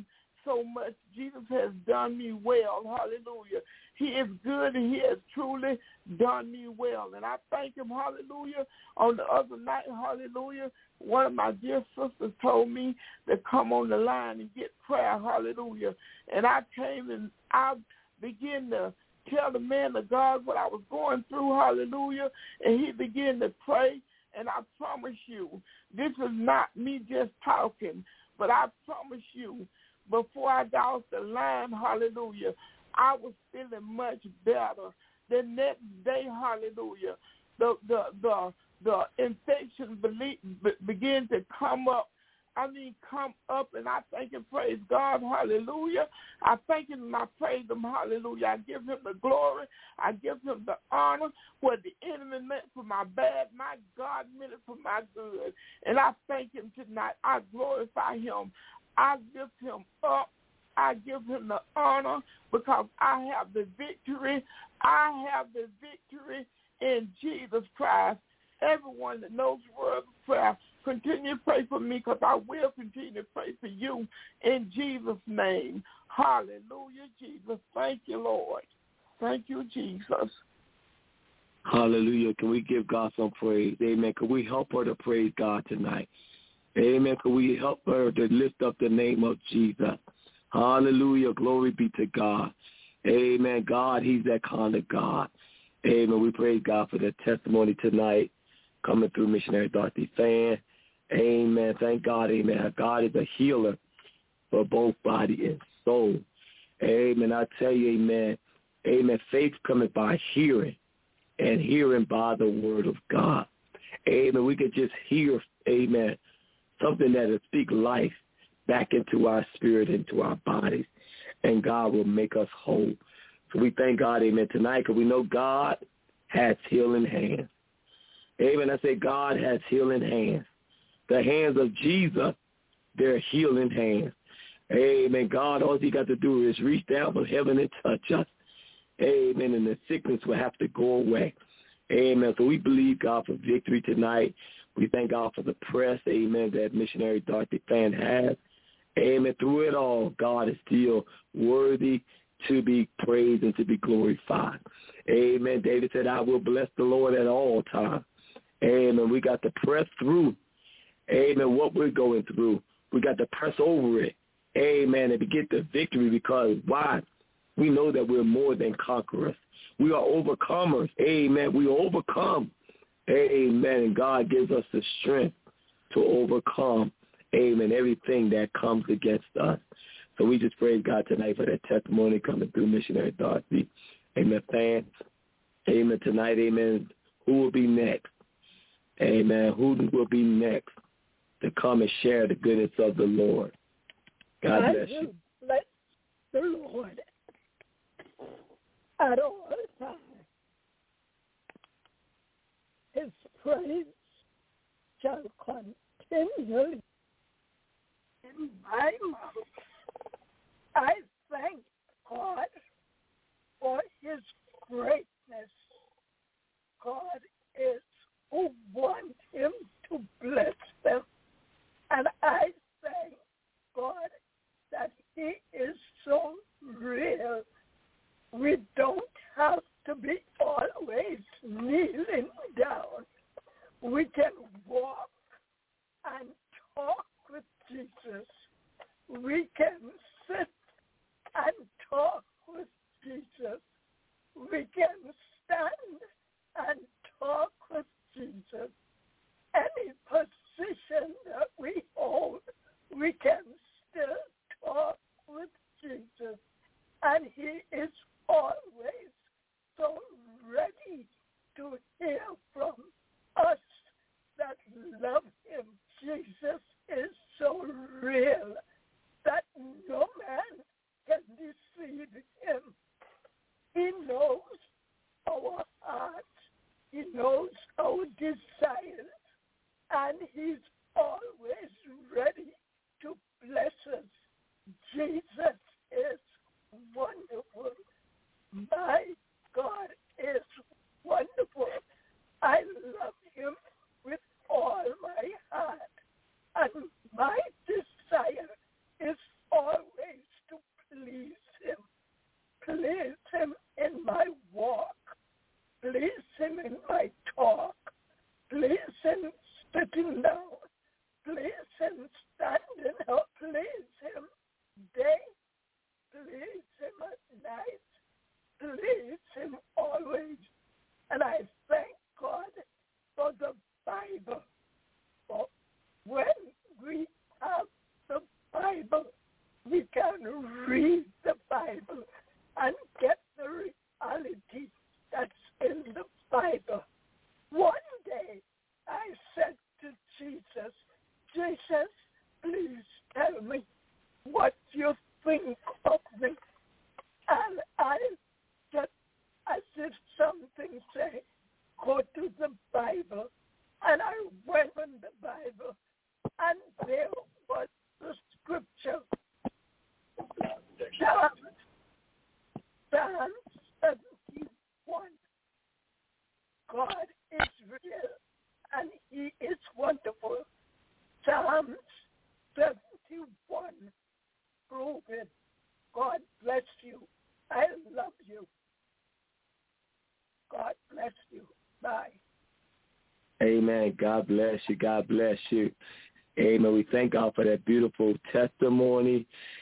so much. Jesus has done me well. Hallelujah. He is good, and he has truly done me well. And I thank him, hallelujah. On the other night, hallelujah, one of my dear sisters told me to come on the line and get prayer, hallelujah. And I came and I began to tell the man of God what I was going through, hallelujah. And he began to pray. And I promise you, this is not me just talking, but I promise you, before I got off the line, hallelujah, I was feeling much better. The next day, hallelujah, the the the, the infection be, began to come up. I mean, come up, and I thank and praise God, hallelujah. I thank him and I praise him, hallelujah. I give him the glory. I give him the honor. What the enemy meant for my bad, my God meant it for my good. And I thank him tonight. I glorify him. I lift him up. I give him the honor because I have the victory. I have the victory in Jesus Christ. Everyone that knows the word of prayer, continue to pray for me because I will continue to pray for you in Jesus' name. Hallelujah, Jesus. Thank you, Lord. Thank you, Jesus. Hallelujah. Can we give God some praise? Amen. Can we help her to praise God tonight? Amen. Can we help her to lift up the name of Jesus? Hallelujah. Glory be to God. Amen. God, he's that kind of God. Amen. We praise God for the testimony tonight coming through Missionary Dorothy Fan. Amen. Thank God. Amen. God is a healer for both body and soul. Amen. I tell you, amen. Amen. Faith coming by hearing, and hearing by the word of God. Amen. We could just hear, amen, something that will speak life back into our spirit, into our bodies, and God will make us whole. So we thank God, amen, tonight, because we know God has healing hands. Amen. I say God has healing hands. The hands of Jesus, they're healing hands. Amen. God, all he got to do is reach down from heaven and touch us. Amen. And the sickness will have to go away. Amen. So we believe God for victory tonight. We thank God for the press, amen, that Missionary Dorothy Fan has. Amen. Through it all, God is still worthy to be praised and to be glorified. Amen. David said, I will bless the Lord at all times. Amen. We got to press through. Amen. What we're going through, we got to press over it. Amen. And to get the victory, because why? We know that we're more than conquerors. We are overcomers. Amen. We overcome. Amen. And God gives us the strength to overcome, amen, everything that comes against us. So we just praise God tonight for that testimony coming through Missionary Dorothy. Amen. Fan. Amen. Tonight, amen. Who will be next? Amen. Who will be next to come and share the goodness of the Lord? God bless you. Bless the Lord at all times. His praise shall continually in my mouth. I thank God for his greatness. God is who wants him to bless them. And I thank God that he is so real. We don't have to be always kneeling down. We can walk and talk with Jesus. We can sit and talk with Jesus. We can stand and talk with Jesus. Any position that we hold, we can still talk with Jesus. And he is always so ready to hear from us that love him. Jesus is so real that no man can deceive him. He knows our hearts. He knows our desires. And he's always ready to bless us. Jesus is wonderful. My God is wonderful. I love him with all my heart. And my desire is always please him standing up, please him day, please him at night, please him always. And I thank God for the Bible. For when we have the Bible, we can read the Bible and get the reality that's in the Bible. One day I said to Jesus, Jesus, please tell me what you think of me. And I just, as if something say, go to the Bible. And I went in the Bible, and there was the scripture. Psalms, Psalms seventy-one. God is real, and he is wonderful. Psalms seventy-one. Prove it. God bless you. I love you. God bless you. Bye. Amen. God bless you. God bless you. Amen. We thank God for that beautiful testimony.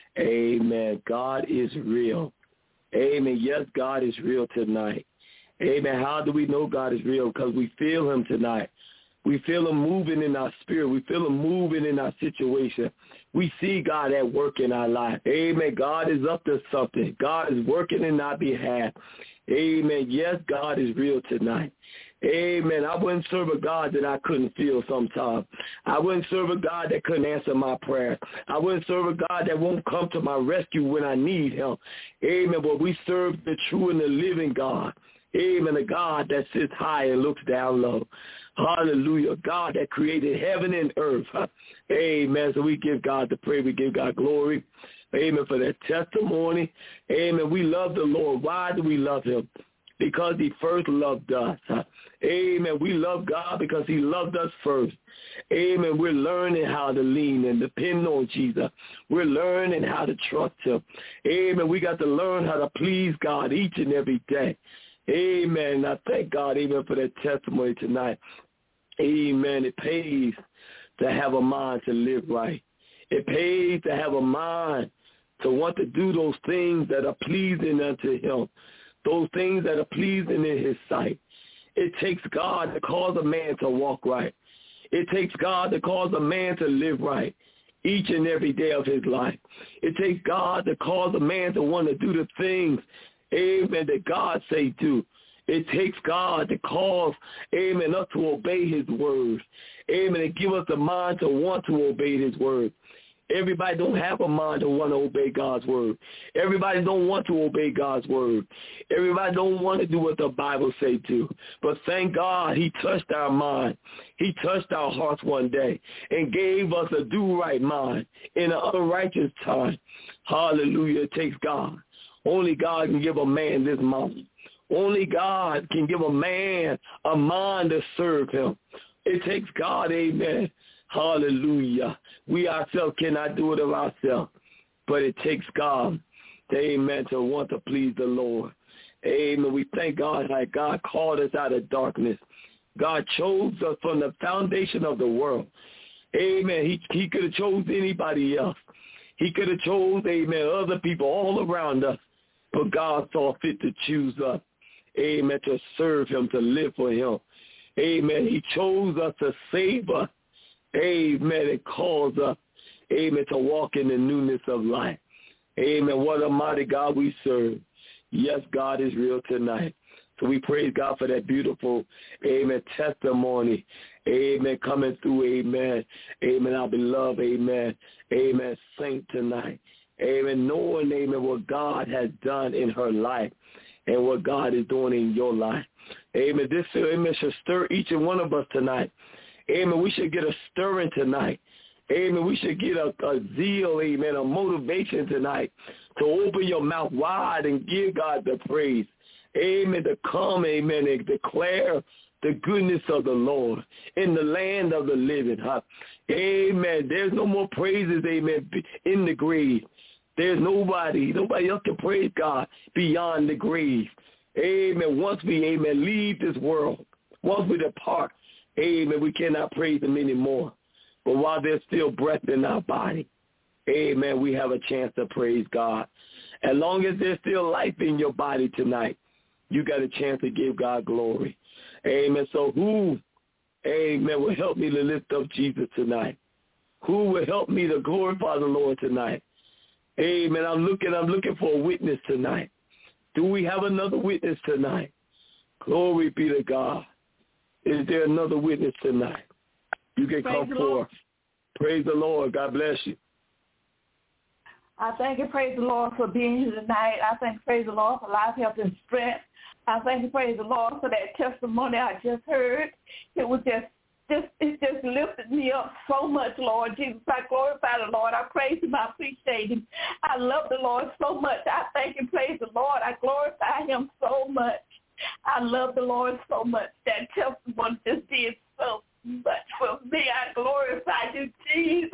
Amen. God is real. Amen. Yes, God is real tonight. Amen. How do we know God is real? Because we feel him tonight. We feel him moving in our spirit. We feel him moving in our situation. We see God at work in our life. Amen. God is up to something. God is working in our behalf. Amen. Yes, God is real tonight. Amen. I wouldn't serve a God that I couldn't feel sometimes. I wouldn't serve a God that couldn't answer my prayer. I wouldn't serve a God that won't come to my rescue when I need him. Amen. But we serve the true and the living God. Amen. A God that sits high and looks down low. Hallelujah. God that created heaven and earth. Amen. So we give God the praise. We give God glory. Amen. For that testimony. Amen. We love the Lord. Why do we love him? Because he first loved us. Amen. We love God because he loved us first. Amen. We're learning how to lean and depend on Jesus. We're learning how to trust him. Amen. We got to learn how to please God each and every day. Amen. I thank God, amen, for that testimony tonight. Amen. It pays to have a mind to live right. It pays to have a mind to want to do those things that are pleasing unto him. Those things that are pleasing in his sight. It takes God to cause a man to walk right. It takes God to cause a man to live right each and every day of his life. It takes God to cause a man to want to do the things, amen, that God say do. It takes God to cause, amen, us to obey his word. Amen, and give us the mind to want to obey his word. Everybody don't have a mind to want to obey God's word. Everybody don't want to obey God's word. Everybody don't want to do what the Bible say to. But thank God he touched our mind. He touched our hearts one day and gave us a do-right mind in an unrighteous time. Hallelujah. It takes God. Only God can give a man this mind. Only God can give a man a mind to serve him. It takes God, amen. Hallelujah. We ourselves cannot do it of ourselves, but it takes God, amen, to want to please the Lord. Amen. We thank God that God called us out of darkness. God chose us from the foundation of the world. Amen. He, he could have chose anybody else. He could have chose, amen, other people all around us, but God saw fit to choose us, amen, to serve him, to live for him. Amen. He chose us to save us. Amen. It calls us, amen, to walk in the newness of life. Amen. What a mighty God we serve. Yes, God is real tonight. So we praise God for that beautiful, amen, testimony. Amen. Coming through, amen. Amen. Our beloved, amen. Amen. Saint tonight. Amen. Knowing, amen, what God has done in her life and what God is doing in your life. Amen. This, amen, should stir each and one of us tonight. Amen. We should get a stirring tonight. Amen. We should get a, a zeal, amen, a motivation tonight to open your mouth wide and give God the praise. Amen. To come, amen, and declare the goodness of the Lord in the land of the living. Huh? Amen. There's no more praises, amen, in the grave. There's nobody, nobody else can praise God beyond the grave. Amen. Once we, amen, leave this world, once we depart, amen, we cannot praise him anymore. But while there's still breath in our body, amen, we have a chance to praise God. As long as there's still life in your body tonight, you got a chance to give God glory. Amen. So who, amen, will help me to lift up Jesus tonight? Who will help me to glorify the Lord tonight? Amen. I'm looking, I'm looking for a witness tonight. Do we have another witness tonight? Glory be to God. Is there another witness tonight? You can Praise come forth. Praise the Lord. God bless you. I thank and praise the Lord for being here tonight. I thank and praise the Lord for life, health, and strength. I thank and praise the Lord for that testimony I just heard. It was just, just it just lifted me up so much, Lord Jesus. I glorify the Lord. I praise him. I appreciate him. I love the Lord so much. I thank and praise the Lord. I glorify him so much. I love the Lord so much. That testimony just did so much for me. I glorify you, Jesus.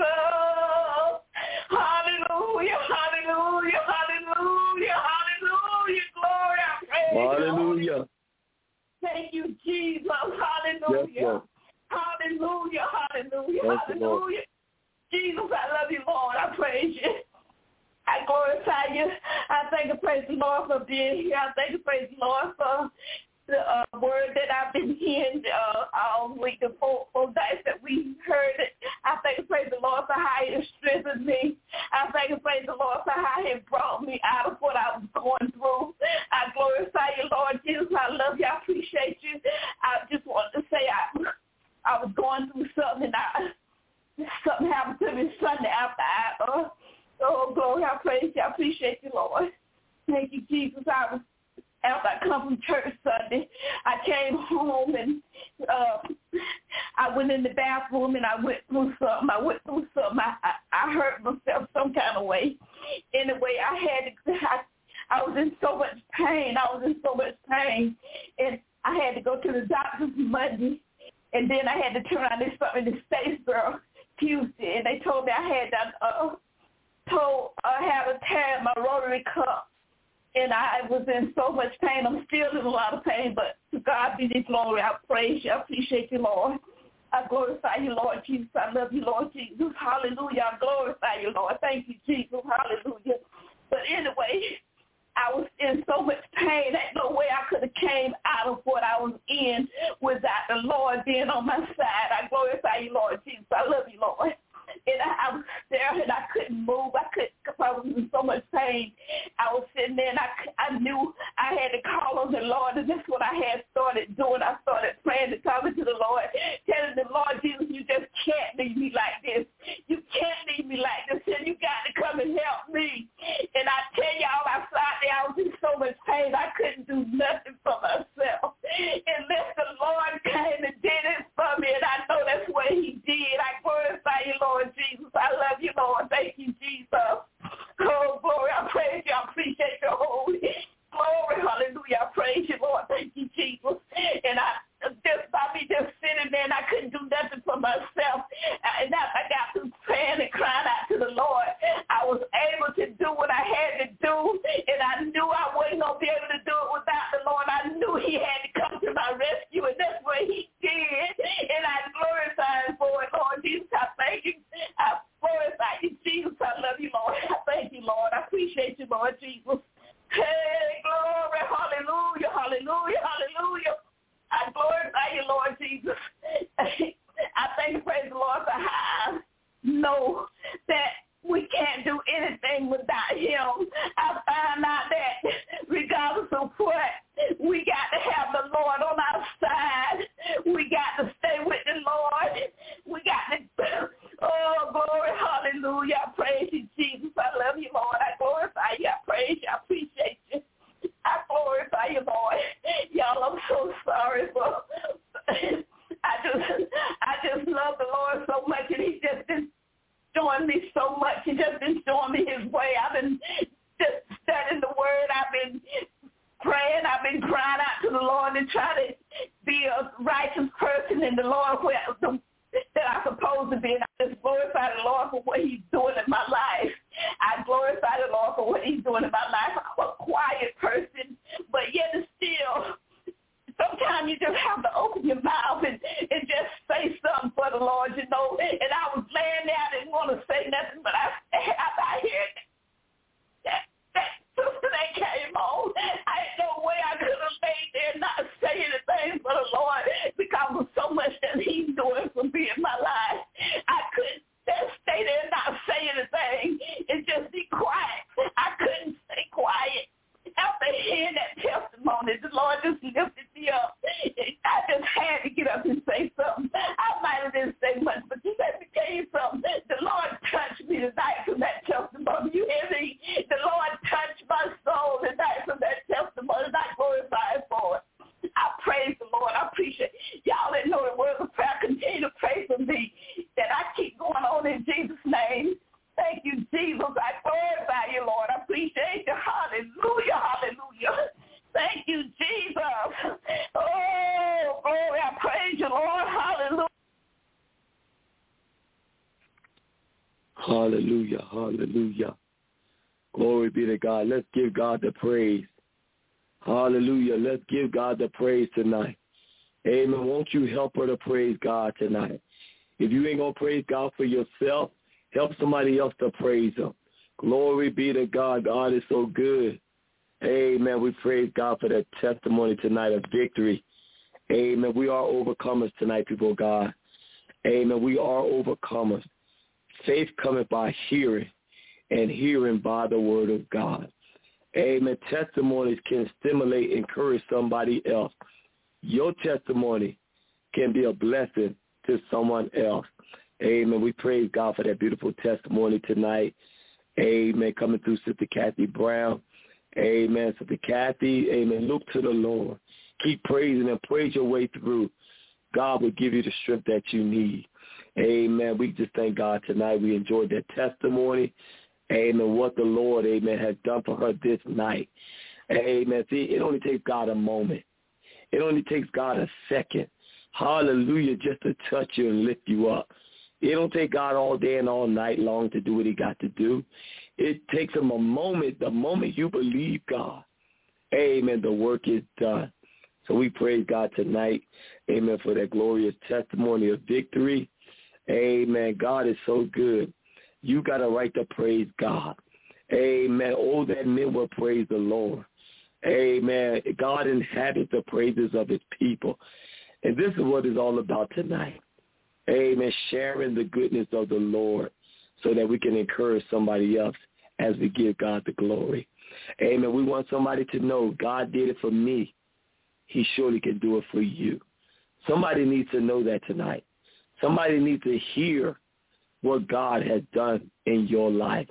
Hallelujah, hallelujah, hallelujah, hallelujah. Glory, I praise you. Hallelujah. Thank you, Jesus. Hallelujah. Yes, hallelujah, hallelujah, Yes, hallelujah. Jesus, I love you, Lord. I praise you. I glorify you. I thank and praise the Lord for being here. I thank and praise the Lord for the uh, word that I've been hearing uh, all week, the four, four days that we heard it. I thank and praise the Lord for how he strengthened me. I thank and praise the Lord for how he brought me out of what I was going through. I glorify you, Lord Jesus. I love you. I appreciate you. I just wanted to say I, I was going through something, and I, something happened to me Sunday after I, uh, oh, glory, I praise you. I appreciate you, Lord. Thank you, Jesus. I was, after I come from church Sunday, I came home and uh, I went in the bathroom and I went through something. I went through something. I, I, I hurt myself some kind of way. Anyway, I had to, I, I was in so much pain. I was in so much pain. And I had to go to the doctor's Monday. And then I had to turn around and something in the Statesboro, Tuesday. And they told me I had that, uh, told I had a tear in my rotary cup, and I was in so much pain. I'm still in a lot of pain, but to God be the glory. I praise you. I appreciate you, Lord. I glorify you, Lord Jesus. I love you, Lord Jesus. Hallelujah. I glorify you, Lord. Thank you, Jesus. Hallelujah. But anyway, I was in so much pain. Ain't no way I could have came out of what I was in without the Lord being on my side. I glorify you, Lord Jesus. I love you, Lord. And I, I was there, and I couldn't move. I couldn't, because I was in so much pain. I was sitting there, and I, I knew I had to call on the Lord, and that's what I had started doing. I started praying and talking to the Lord, telling the Lord, Jesus, you just can't leave me like this. You can't leave me like this, and you got to come and help me. And I tell y'all, outside there, I was in so much pain, I couldn't do nothing for myself. Unless the Lord came and did it for me, and I know that's what he did. I glorify you, Lord Jesus. I love you, Lord. Thank you, Jesus. Oh, glory. I praise you. I appreciate your holy glory. Hallelujah. I praise you, Lord. Thank you, Jesus. And I just by me just sitting there, and I couldn't do nothing for myself. And after I got through praying and crying out to the Lord, I was able to do what I had to do, and I knew I wasn't going to be able to do it without the Lord. I knew he had to come to my rescue, and that's what he did. And I glorify him for it, Lord Jesus. I thank you. I glorify you, Jesus. I love you, Lord. I thank you, Lord. I appreciate you, Lord Jesus. Hey, glory. Hallelujah. Hallelujah. Hallelujah. I glorify you, Lord Jesus. I thank and praise the Lord for how I know that we can't do anything without him. I find out that regardless of what, we got to have the Lord on our side. We got to stay with the Lord. We got to, oh, glory, hallelujah. I praise you, Jesus. I love you, Lord. I glorify you. I praise you. I appreciate you. I glorify you, Lord. Y'all, I'm so sorry for, I just, I just love the Lord so much, and he's just been showing me so much. He's just been showing me his way. I've been just studying the word. I've been praying. I've been crying out to the Lord and trying to be a righteous person in the Lord where the, that I'm supposed to be. And I just glorify the Lord for what he's doing in my life. I glorify the Lord for what he's doing in my life. I'm a quiet person, but yet it's still, sometimes you just have to open your mouth and, and just say something for the Lord, you know. And I was Hallelujah, hallelujah. Glory be to God. Let's give God the praise. Hallelujah. Let's give God the praise tonight. Amen. Won't you help her to praise God tonight? If you ain't going to praise God for yourself, help somebody else to praise him. Glory be to God. God is so good. Amen. We praise God for that testimony tonight of victory. Amen. We are overcomers tonight, people of God. Amen. We are overcomers. Faith cometh by hearing, and hearing by the word of God. Amen. Testimonies can stimulate, encourage somebody else. Your testimony can be a blessing to someone else. Amen. We praise God for that beautiful testimony tonight. Amen. Coming through Sister Kathy Brown. Amen. Sister Kathy, amen. Look to the Lord. Keep praising and praise your way through. God will give you the strength that you need. Amen. We just thank God tonight. We enjoyed that testimony. Amen. What the Lord, amen, has done for her this night. Amen. See, it only takes God a moment. It only takes God a second. Hallelujah, just to touch you and lift you up. It don't take God all day and all night long to do what he got to do. It takes him a moment. The moment you believe God, amen, the work is done. So we praise God tonight, amen, for that glorious testimony of victory. Amen. God is so good. You got a right to praise God. Amen. Oh, that men will praise the Lord. Amen. God inhabits the praises of his people. And this is what it's all about tonight. Amen. Sharing the goodness of the Lord so that we can encourage somebody else as we give God the glory. Amen. We want somebody to know God did it for me. He surely can do it for you. Somebody needs to know that tonight. Somebody needs to hear what God has done in your life.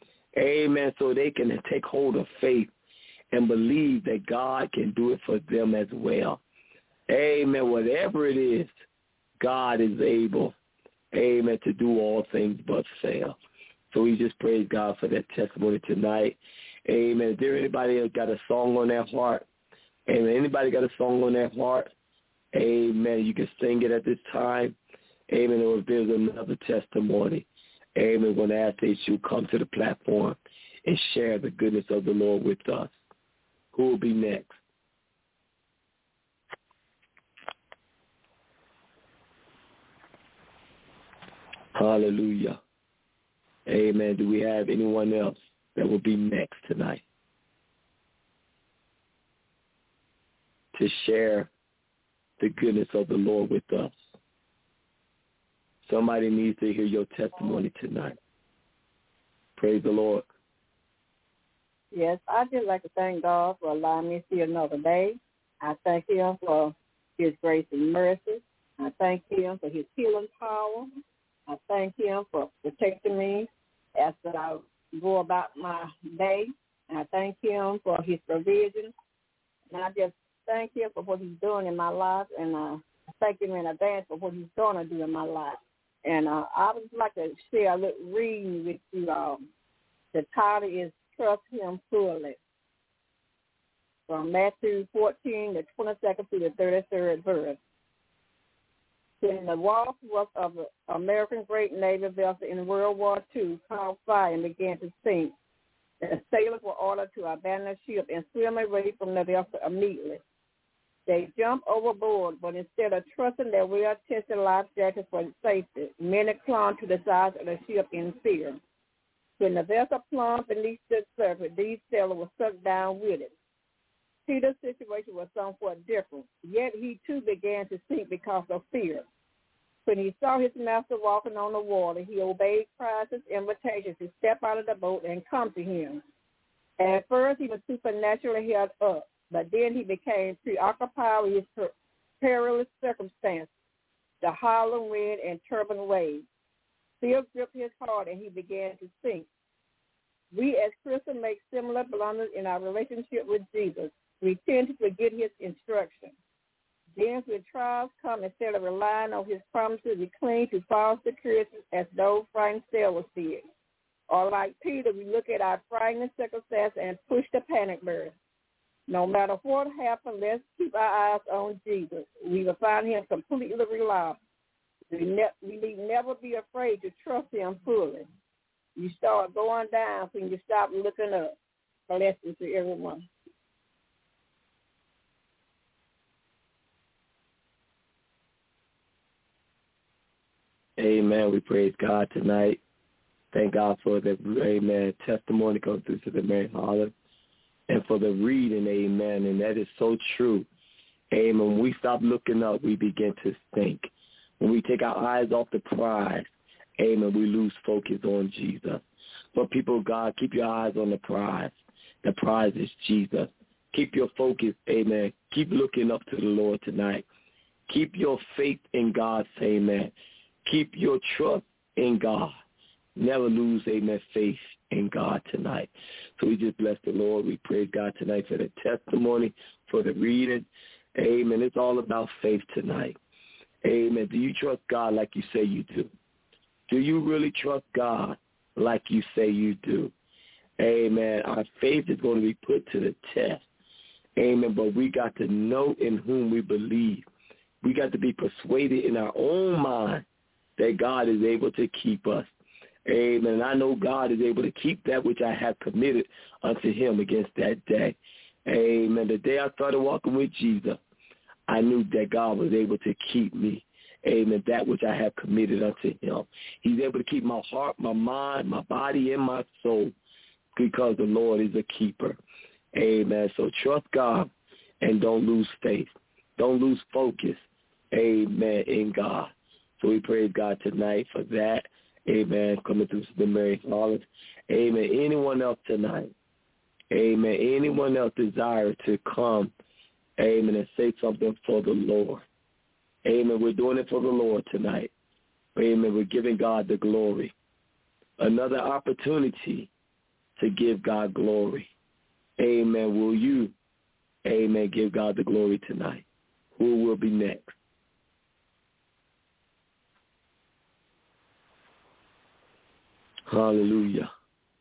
Amen. So they can take hold of faith and believe that God can do it for them as well. Amen. Whatever it is, God is able, amen, to do all things but fail. So we just praise God for that testimony tonight. Amen. Is there anybody else got a song on their heart? Amen. Anybody got a song on their heart? Amen. You can sing it at this time. Amen. Or if there's another testimony, amen, we're going to ask that you come to the platform and share the goodness of the Lord with us. Who will be next? Hallelujah. Amen. Do we have anyone else that will be next tonight to share the goodness of the Lord with us? Somebody needs to hear your testimony tonight. Praise the Lord. Yes, I'd just like to thank God for allowing me to see another day. I thank him for his grace and mercy. I thank him for his healing power. I thank him for protecting me as I go about my day. And I thank him for his provision. And I just thank him for what he's doing in my life. And I thank him in advance for what he's going to do in my life. And uh, I would like to share a little reading with you all. The title is Trust Him Fully. From Matthew fourteen, the twenty-second to the thirty-third verse. When the Walrus was of the American great Navy vessel in World War Two caught fire and began to sink, the sailors were ordered to abandon the ship and swim away from the vessel immediately. They jumped overboard, but instead of trusting their well-tested life jackets for safety, many clung to the sides of the ship in fear. When the vessel plunged beneath the surface, these sailors were sucked down with it. Peter's situation was somewhat different, yet he too began to sink because of fear. When he saw his master walking on the water, he obeyed Christ's invitation to step out of the boat and come to him. At first, he was supernaturally held up, but then he became preoccupied with his perilous circumstances, the howling wind and turbulent waves. Fear gripped his heart, and he began to sink. We as Christians make similar blunders in our relationship with Jesus. We tend to forget his instruction. Then when trials come, instead of relying on his promises, we cling to false security as those frightened sailors did. Or like Peter, we look at our frightening circumstances and push the panic button. No matter what happens, let's keep our eyes on Jesus. We will find him completely reliable. We, ne- we need never be afraid to trust him fully. you start going down when you stop looking up. Blessings to everyone. Amen. We praise God tonight. Thank God for the, amen, testimony comes through to the Mary Holler, and for the reading, amen, and that is so true. Amen. When we stop looking up, we begin to think. When we take our eyes off the prize, amen, we lose focus on Jesus. But people of God, keep your eyes on the prize. The prize is Jesus. Keep your focus, amen. Keep looking up to the Lord tonight. Keep your faith in God, amen. Keep your trust in God. Never lose, amen, faith in God tonight. So we just bless the Lord. We praise God tonight for the testimony, for the reading. Amen. It's all about faith tonight. Amen. Do you trust God like you say you do? Do you really trust God like you say you do? Amen. Our faith is going to be put to the test. Amen. But we got to know in whom we believe. We got to be persuaded in our own mind that God is able to keep us. Amen. And I know God is able to keep that which I have committed unto him against that day. Amen. The day I started walking with Jesus, I knew that God was able to keep me. Amen. That which I have committed unto him. He's able to keep my heart, my mind, my body, and my soul because the Lord is a keeper. Amen. So trust God and don't lose faith. Don't lose focus. Amen. In God. So we praise God tonight for that. Amen. Coming through the Mary Flawless. Amen. Anyone else tonight? Amen. Anyone else desire to come? Amen. And say something for the Lord. Amen. We're doing it for the Lord tonight. Amen. We're giving God the glory. Another opportunity to give God glory. Amen. Will you, amen, give God the glory tonight? Who will be next? Hallelujah.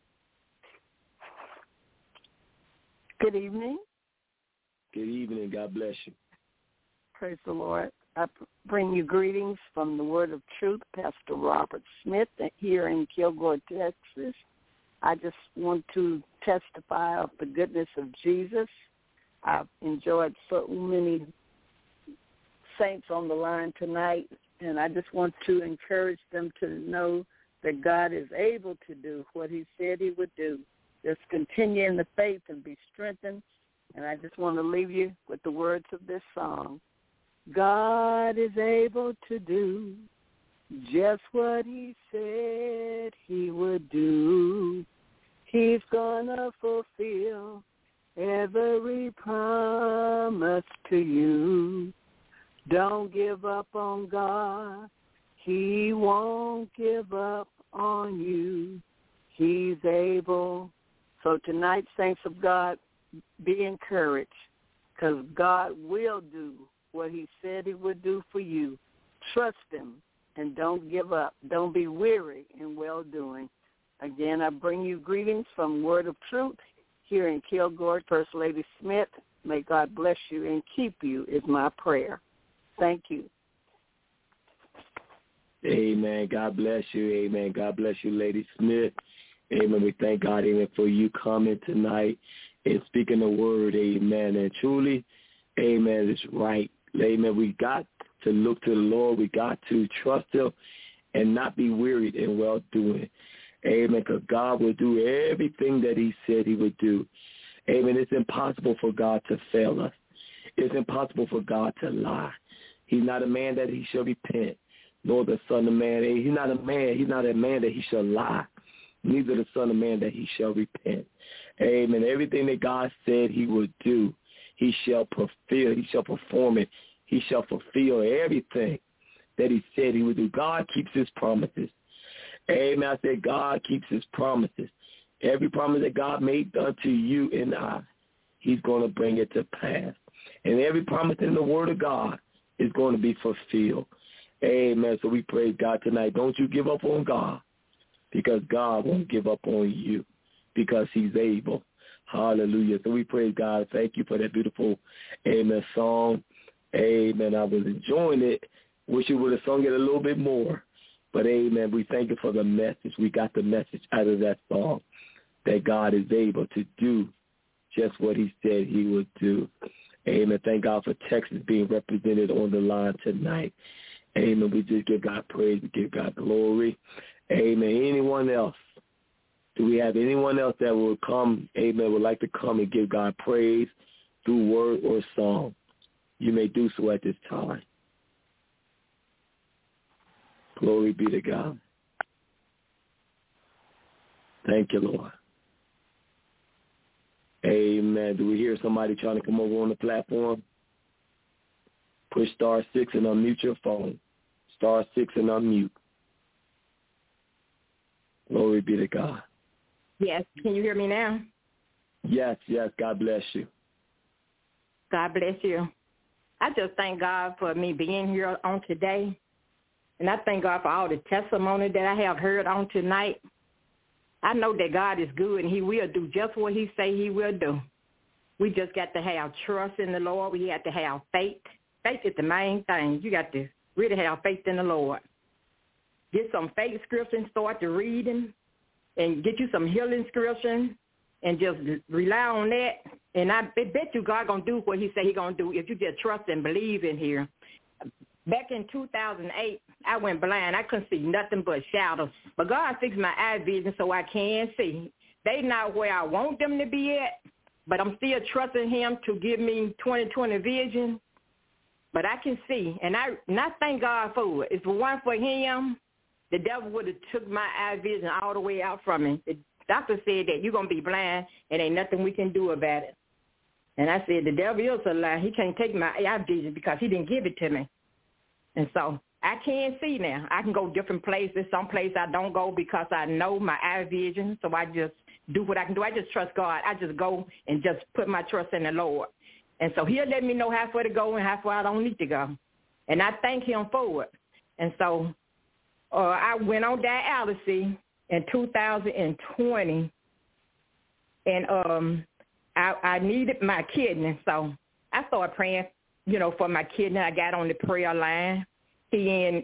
Good evening. Good evening. God bless you. Praise the Lord. I bring you greetings from the Word of Truth, Pastor Robert Smith, here in Kilgore, Texas. I just want to testify of the goodness of Jesus. I've enjoyed so many saints on the line tonight, and I just want to encourage them to know that God is able to do what he said he would do. Just continue in the faith and be strengthened. And I just want to leave you with the words of this song. God is able to do just what he said he would do. He's gonna fulfill every promise to you. Don't give up on God. He won't give up on you. He's able. So tonight, saints of God, be encouraged because God will do what he said he would do for you. Trust him and don't give up. Don't be weary in well-doing. Again, I bring you greetings from Word of Truth here in Kilgore. First Lady Smith, may God bless you and keep you is my prayer. Thank you. Amen. God bless you. Amen. God bless you, Lady Smith. Amen. We thank God, amen, for you coming tonight and speaking the word. Amen. And truly, amen, it's right. Amen. We got to look to the Lord. We got to trust him and not be wearied in well-doing. Amen. Because God will do everything that he said he would do. Amen. It's impossible for God to fail us. It's impossible for God to lie. He's not a man that he shall repent, nor the son of man. He's not a man. He's not a man that he shall lie, neither the son of man that he shall repent. Amen. Everything that God said he would do, he shall fulfill. He shall perform it. He shall fulfill everything that he said he would do. God keeps his promises. Amen. I said God keeps his promises. Every promise that God made unto you and I, he's going to bring it to pass. And every promise in the word of God is going to be fulfilled. Amen. So we praise God tonight. Don't you give up on God, because God won't give up on you because he's able. Hallelujah. So we praise God. Thank you for that beautiful, amen, song. Amen. I was enjoying it. Wish you would have sung it a little bit more. But, amen, we thank you for the message. We got the message out of that song, that God is able to do just what he said he would do. Amen. Thank God for Texas being represented on the line tonight. Amen. We just give God praise. We give God glory. Amen. Anyone else? Do we have anyone else that will come, amen, would like to come and give God praise through word or song? You may do so at this time. Glory be to God. Thank you, Lord. Amen. Do we hear somebody trying to come over on the platform? Push star six and unmute your phone. Star six and unmute. Glory be to God. Yes. Can you hear me now? Yes, yes. God bless you. God bless you. I just thank God for me being here on today. And I thank God for all the testimony that I have heard on tonight. I know that God is good and he will do just what he say he will do. We just got to have trust in the Lord. We have to have faith. Faith is the main thing. You got to really have faith in the Lord. Get some faith scripture and start to reading and get you some healing scripture and just rely on that. And I bet you God going to do what he say he going to do if you just trust and believe in here. Back in two thousand eight, I went blind. I couldn't see nothing but shadows. But God fixed my eye vision so I can see. They not where I want them to be at, but I'm still trusting him to give me twenty twenty vision. But I can see, and I, and I thank God for it. If it weren't for him, the devil would have took my eye vision all the way out from me. The doctor said that you're going to be blind and ain't nothing we can do about it. And I said, the devil is a lie. He can't take my eye vision because he didn't give it to me. And so I can see now. I can go different places. Some places I don't go because I know my eye vision. So I just do what I can do. I just trust God. I just go and just put my trust in the Lord. And so he'll let me know how far to go and how far I don't need to go. And I thank him for it. And so uh, I went on dialysis in two thousand twenty. And um, I, I needed my kidney. So I started praying, you know, for my kidney. I got on the prayer line, T N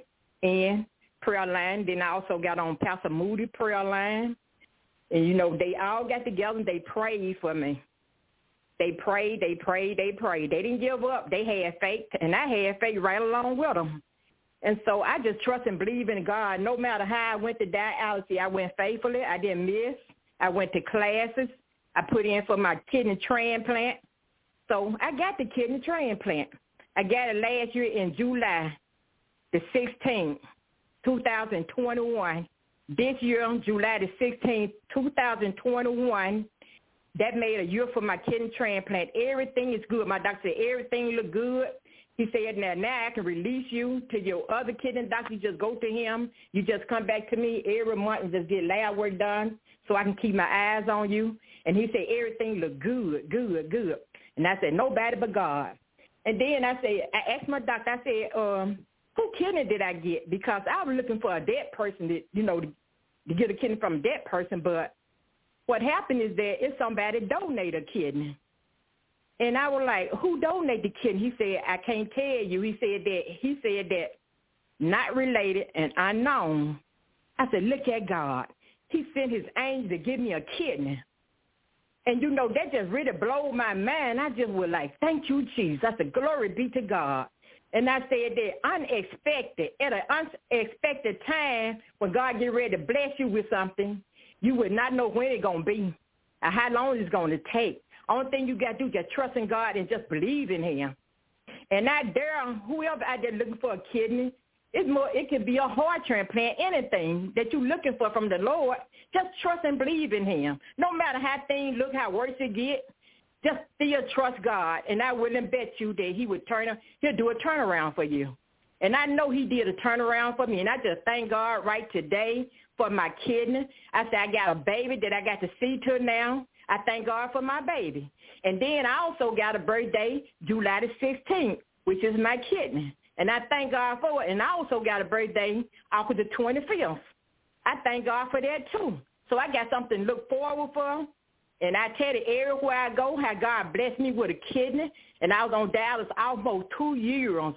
N prayer line. Then I also got on Pastor Moody prayer line. And, you know, they all got together and they prayed for me. They prayed, they prayed, they prayed. They didn't give up. They had faith, and I had faith right along with them. And so I just trust and believe in God. No matter how I went to dialysis, I went faithfully. I didn't miss. I went to classes. I put in for my kidney transplant. So I got the kidney transplant. I got it last year in July the sixteenth, two thousand twenty-one. This year on July the sixteenth, two thousand twenty-one, that made a year for my kidney transplant. Everything is good. My doctor said everything look good. He said, now, now I can release you to your other kidney doctor. You just go to him. You just come back to me every month and just get lab work done so I can keep my eyes on you. And he said everything look good, good, good. And I said, nobody but God. And then I said, I asked my doctor, I said, um, who kidney did I get? Because I was looking for a dead person, that, you know, to, to get a kidney from a dead person, but what happened is that it's somebody donated a kidney. And I was like, who donated the kidney? He said, I can't tell you. He said that, he said that not related and unknown. I said, look at God. He sent his angel to give me a kidney. And, you know, that just really blew my mind. I just was like, thank you, Jesus. I said, glory be to God. And I said that unexpected, at an unexpected time, when God get ready to bless you with something, you would not know when it's going to be or how long it's going to take. Only thing you got to do is just trust in God and just believe in him. And out there, whoever out there looking for a kidney, it's more, it could be a heart transplant, anything that you're looking for from the Lord, just trust and believe in him. No matter how things look, how worse it get, just still trust God. And I wouldn't bet you that he would turn, he'll do a turnaround for you. And I know he did a turnaround for me. And I just thank God right today for my kidney. I said, I got a baby that I got to see to now. I thank God for my baby. And then I also got a birthday, July the sixteenth, which is my kidney. And I thank God for it. And I also got a birthday, August the twenty-fifth. I thank God for that, too. So I got something to look forward for. And I tell you, everywhere I go, how God blessed me with a kidney. And I was on dialysis almost two years.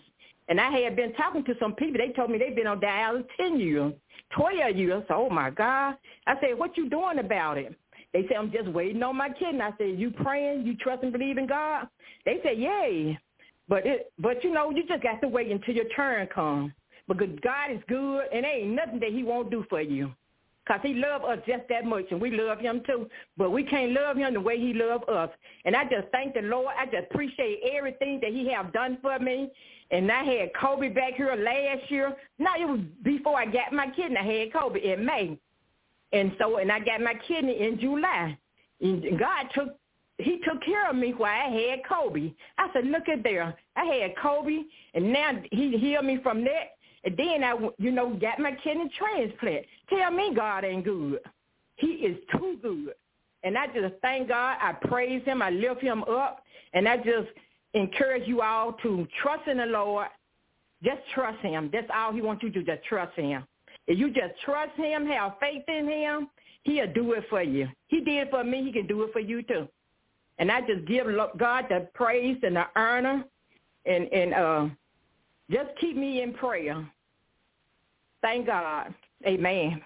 And I had been talking to some people. They told me they've been on dialysis ten years, twelve years. So, oh, my God. I said, what you doing about it? They said, I'm just waiting on my kidney. I said, you praying? You trust and believe in God? They said, yeah. But, it, but you know, you just got to wait until your turn comes. Because God is good, and there ain't nothing that he won't do for you. Because he loves us just that much, and we love him too. But we can't love him the way he loves us. And I just thank the Lord. I just appreciate everything that he have done for me. And I had Kobe back here last year. No, it was before I got my kidney. I had Kobe in May. And so, and I got my kidney in July. And God took, he took care of me while I had Kobe. I said, look at there. I had Kobe, and now he healed me from that. And then I, you know, got my kidney transplant. Tell me God ain't good. He is too good. And I just thank God. I praise him. I lift him up. And I just encourage you all to trust in the Lord. Just trust him. That's all he wants you to do, just trust him. If you just trust him, have faith in him, he'll do it for you. He did it for me. He can do it for you too. And I just give God the praise and the honor, and, and uh, just keep me in prayer. Thank God. Amen.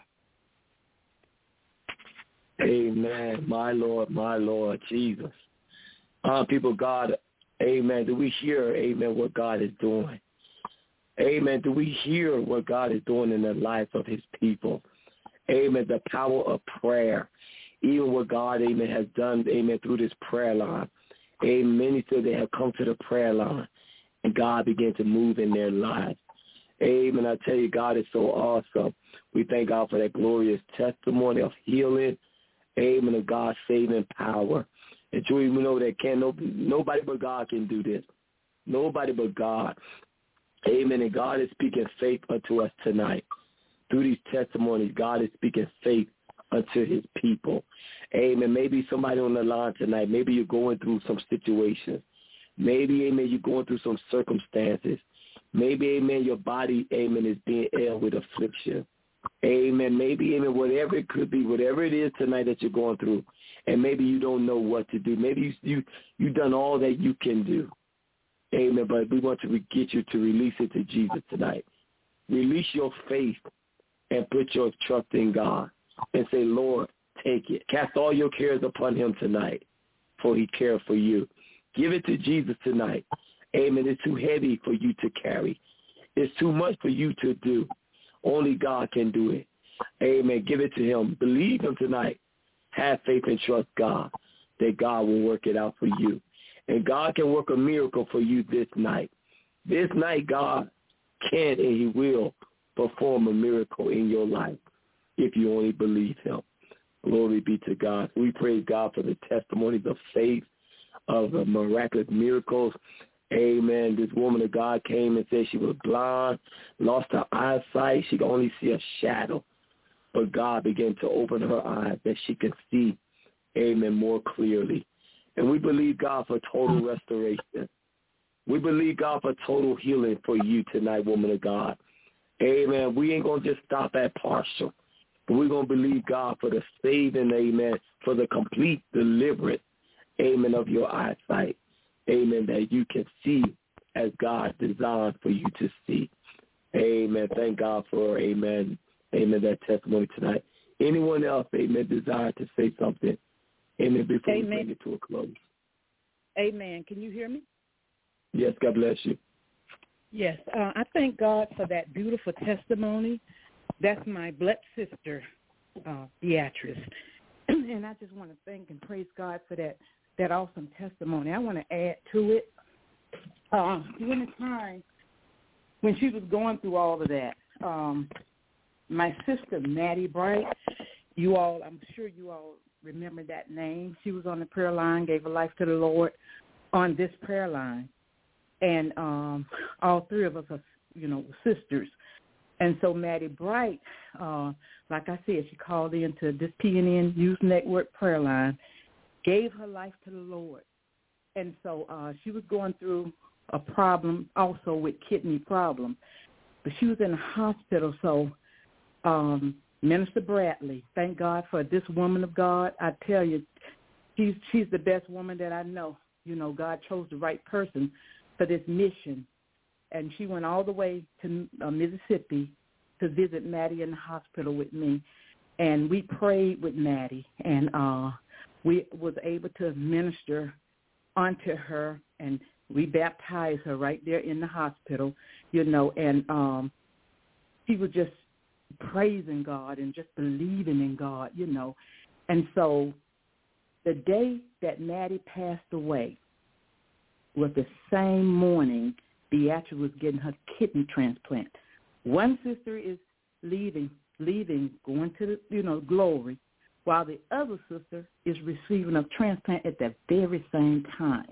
Amen. My Lord, my Lord, Jesus. Uh, people, God, amen. Do we hear, amen, what God is doing? Amen. Do we hear what God is doing in the life of his people? Amen. The power of prayer. Even what God, amen, has done, amen, through this prayer line. Amen. Many said they have come to the prayer line, and God began to move in their lives. Amen. I tell you, God is so awesome. We thank God for that glorious testimony of healing. Amen. Of God's saving power. And truly, we know that can no, nobody but God can do this. Nobody but God. Amen. And God is speaking faith unto us tonight. Through these testimonies, God is speaking faith unto his people. Amen. Maybe somebody on the line tonight, maybe you're going through some situations. Maybe, amen, you're going through some circumstances. Maybe, amen, your body, amen, is being ill with affliction. Amen. Maybe, amen, whatever it could be, whatever it is tonight that you're going through, and maybe you don't know what to do. Maybe you, you, you've done all that you can do. Amen. But we want to get you to release it to Jesus tonight. Release your faith and put your trust in God and say, Lord, take it. Cast all your cares upon him tonight, for he cares for you. Give it to Jesus tonight. Amen. It's too heavy for you to carry. It's too much for you to do. Only God can do it. Amen. Give it to him. Believe him tonight. Have faith and trust God that God will work it out for you. And God can work a miracle for you this night. This night, God can and he will perform a miracle in your life if you only believe him. Glory be to God. We praise God for the testimonies of faith, of the miraculous miracles. Amen. This woman of God came and said she was blind, lost her eyesight. She could only see a shadow. But God began to open her eyes that she could see, amen, more clearly. And we believe God for total restoration. We believe God for total healing for you tonight, woman of God. Amen. We ain't going to just stop at partial. But we're going to believe God for the saving, amen, for the complete deliverance, amen, of your eyesight. Amen, that you can see as God designed for you to see. Amen. Thank God for, amen, amen, that testimony tonight. Anyone else, amen, desire to say something? Amen, before amen. We bring it to a close. Amen. Can you hear me? Yes, God bless you. Yes, uh, I thank God for that beautiful testimony. That's my blessed sister, uh, Beatrice. And I just want to thank and praise God for that that awesome testimony. I want to add to it. Uh, during the time when she was going through all of that, um, my sister, Maddie Bright, you all, I'm sure you all remember that name. She was on the prayer line, gave her life to the Lord on this prayer line. And um, all three of us are, you know, sisters. And so Maddie Bright, uh, like I said, she called into this P N N Youth Network prayer line, gave her life to the Lord. And so uh, she was going through a problem also with kidney problem. But she was in the hospital. So um, Minister Bradley, thank God for this woman of God. I tell you, she's, she's the best woman that I know. You know, God chose the right person for this mission. and she went all the way to uh, Mississippi to visit Maddie in the hospital with me, and we prayed with Maddie, and uh, we was able to minister onto her, and we baptized her right there in the hospital, you know, and um, she was just praising God and just believing in God, you know. And so the day that Maddie passed away was the same morning Beatrice was getting her kidney transplant. One sister is leaving, leaving, going to the, you know, glory, while the other sister is receiving a transplant at that very same time.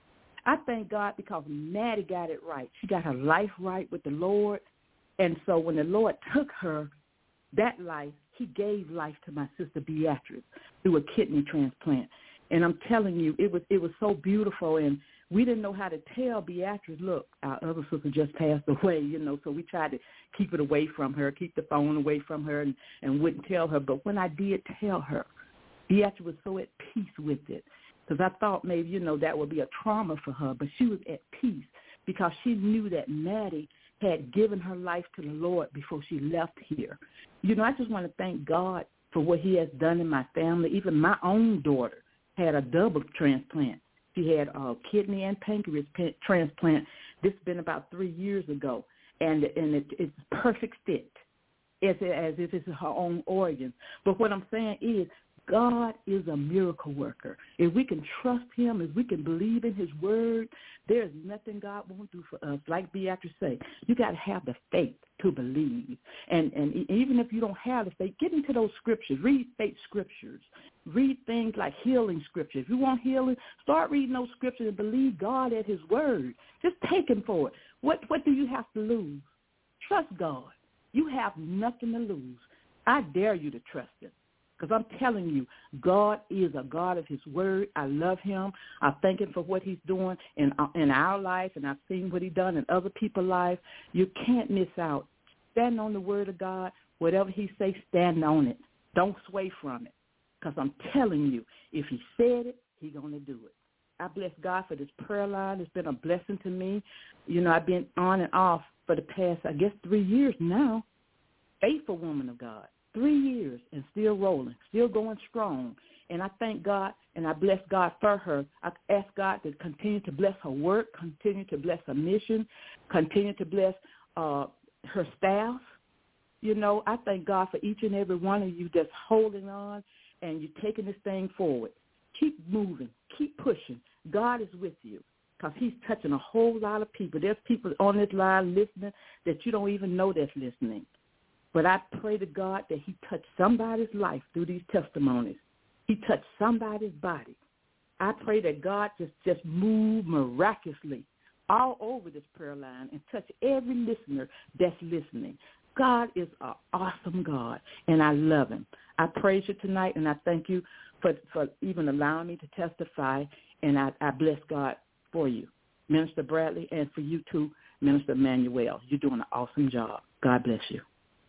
I thank God because Maddie got it right. She got her life right with the Lord. And so when the Lord took her, that life, he gave life to my sister Beatrice through a kidney transplant. And I'm telling you, it was it was so beautiful. And we didn't know how to tell Beatrice, look, our other sister just passed away, you know, so we tried to keep it away from her, keep the phone away from her, and, and wouldn't tell her. But when I did tell her, Beatrice was so at peace with it, because I thought maybe, you know, that would be a trauma for her. But she was at peace because she knew that Maddie had given her life to the Lord before she left here. You know, I just want to thank God for what he has done in my family. Even my own daughter had a double transplant. She had a kidney and pancreas transplant. This has been about three years ago, and and it, it's a perfect fit, as, as if it's her own organ. But what I'm saying is, God is a miracle worker. If we can trust him, if we can believe in his word, there's nothing God won't do for us. Like Beatrice said, you got to have the faith to believe. And and even if you don't have the faith, get into those scriptures. Read faith scriptures. Read things like healing scriptures. If you want healing, start reading those scriptures and believe God at his word. Just take him for it. What, what do you have to lose? Trust God. You have nothing to lose. I dare you to trust him. Because I'm telling you, God is a God of his word. I love him. I thank him for what he's doing in, in our life, and I've seen what he's done in other people's lives. You can't miss out. Stand on the word of God. Whatever he says, stand on it. Don't sway from it. Because I'm telling you, if he said it, he's going to do it. I bless God for this prayer line. It's been a blessing to me. You know, I've been on and off for the past, I guess, three years now. Faithful woman of God. Three years and still rolling, still going strong. And I thank God and I bless God for her. I ask God to continue to bless her work, continue to bless her mission, continue to bless uh, her staff. You know, I thank God for each and every one of you that's holding on and you're taking this thing forward. Keep moving. Keep pushing. God is with you because he's touching a whole lot of people. There's people on this line listening that you don't even know that's listening. But I pray to God that he touched somebody's life through these testimonies. He touched somebody's body. I pray that God just, just move miraculously all over this prayer line and touch every listener that's listening. God is an awesome God, and I love him. I praise you tonight, and I thank you for, for even allowing me to testify, and I, I bless God for you, Minister Bradley, and for you too, Minister Emmanuel. You're doing an awesome job. God bless you.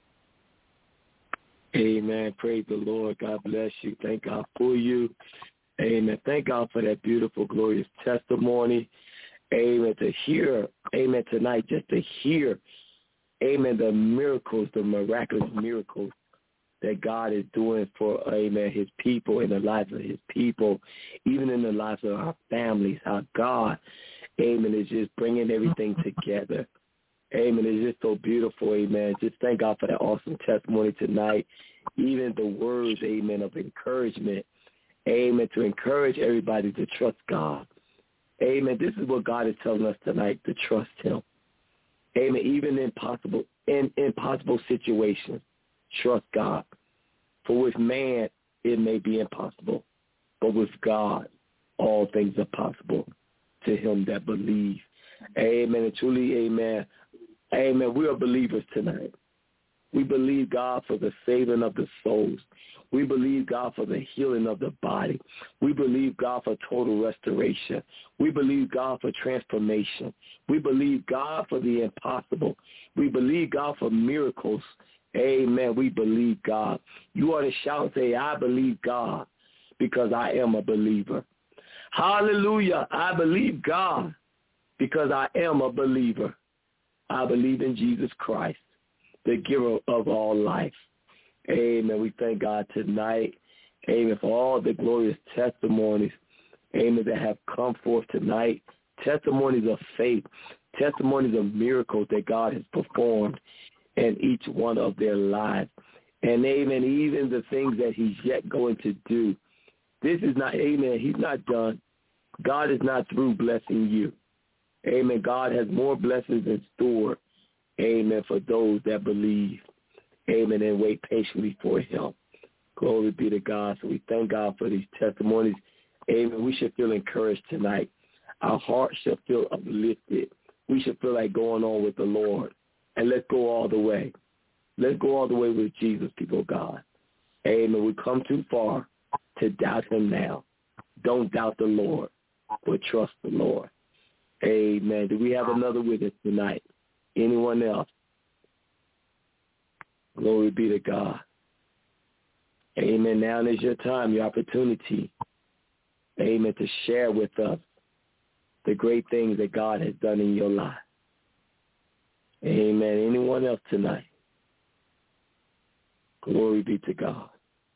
Amen. Praise the Lord. God bless you. Thank God for you. Amen. Thank God for that beautiful, glorious testimony. Amen. To hear, amen, tonight, just to hear, amen, the miracles, the miraculous miracles that God is doing for, amen, his people, in the lives of his people, even in the lives of our families, how God, amen, is just bringing everything together. Amen. It's just so beautiful, amen. Just thank God for that awesome testimony tonight. Even the words, amen, of encouragement, amen, to encourage everybody to trust God. Amen. This is what God is telling us tonight, to trust him. Amen. Even in possible, in impossible situations, trust God. For with man, it may be impossible, but with God, all things are possible to him that believes. Amen. And truly, amen. Amen. We are believers tonight. We believe God for the saving of the souls. We believe God for the healing of the body. We believe God for total restoration. We believe God for transformation. We believe God for the impossible. We believe God for miracles. Amen. We believe God. You ought to shout and say, I believe God, because I am a believer. Hallelujah. I believe God because I am a believer. I believe in Jesus Christ, the giver of all life. Amen. We thank God tonight, amen, for all the glorious testimonies, amen, that have come forth tonight, testimonies of faith, testimonies of miracles that God has performed in each one of their lives. And, amen, even the things that he's yet going to do. This is not, amen, he's not done. God is not through blessing you. Amen. God has more blessings in store, amen, for those that believe, amen, and wait patiently for him. Glory be to God. So we thank God for these testimonies. Amen. We should feel encouraged tonight. Our hearts should feel uplifted. We should feel like going on with the Lord. And let's go all the way. Let's go all the way with Jesus, people of God. Amen. We've come too far to doubt him now. Don't doubt the Lord, but trust the Lord. Amen. Do we have another with us tonight? Anyone else? Glory be to God. Amen. Now is your time, your opportunity, amen, to share with us the great things that God has done in your life. Amen. Anyone else tonight? Glory be to God.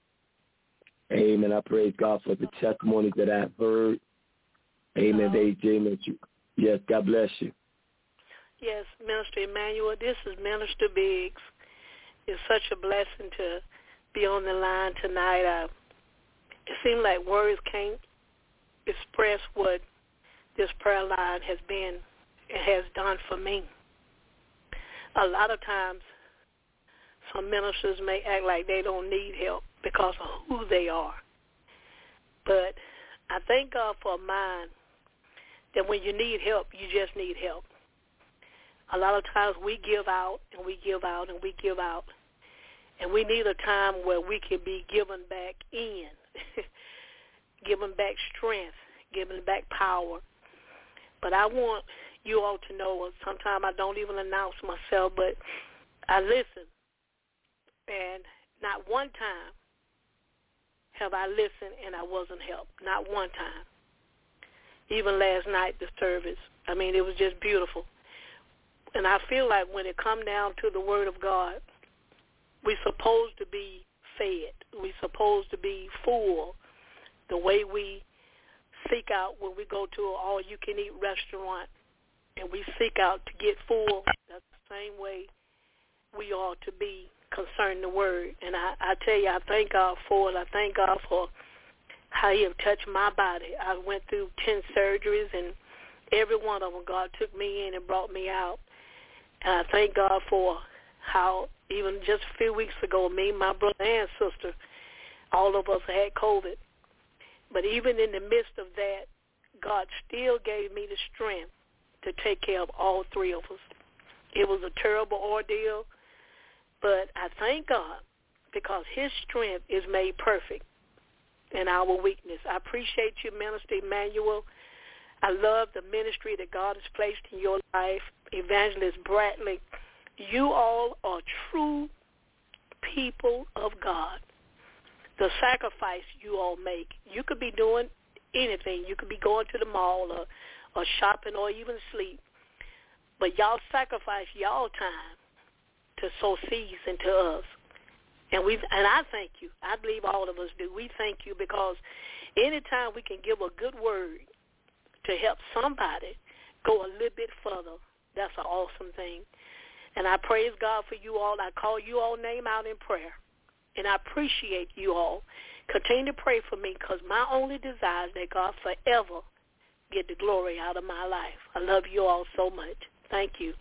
Amen. I praise God for the testimonies that I've heard. Amen. They, amen. Yes, God bless you. Yes, Minister Emmanuel, this is Minister Biggs. It's such a blessing to be on the line tonight. Uh, it seems like words can't express what this prayer line has been and has done for me. A lot of times, some ministers may act like they don't need help because of who they are. But I thank God for a mind that when you need help, you just need help. A lot of times we give out and we give out and we give out. And we need a time where we can be given back in, given back strength, given back power. But I want you all to know, sometimes I don't even announce myself, but I listen. And not one time have I listened and I wasn't helped. Not one time. Even last night, the service, I mean, it was just beautiful. And I feel like when it comes down to the Word of God, we're supposed to be fed. We're supposed to be full the way we seek out when we go to an all-you-can-eat restaurant and we seek out to get full. That's the same way we ought to be concerning the Word. And I, I tell you, I thank God for it. I thank God for how he have touched my body. I went through ten surgeries, and every one of them, God took me in and brought me out. And I thank God for how even just a few weeks ago, me, my brother and sister, all of us had COVID. But even in the midst of that, God still gave me the strength to take care of all three of us. It was a terrible ordeal, but I thank God because his strength is made perfect in our weakness. I appreciate you, Minister Emmanuel. I love the ministry that God has placed in your life. Evangelist Bradley, you all are true people of God. The sacrifice you all make, you could be doing anything. You could be going to the mall or, or shopping or even sleep. But y'all sacrifice y'all time to sow seeds into us. And we and I thank you. I believe all of us do. We thank you because anytime we can give a good word to help somebody go a little bit further, that's an awesome thing. And I praise God for you all. I call you all name out in prayer. And I appreciate you all. Continue to pray for me because my only desire is that God forever get the glory out of my life. I love you all so much. Thank you.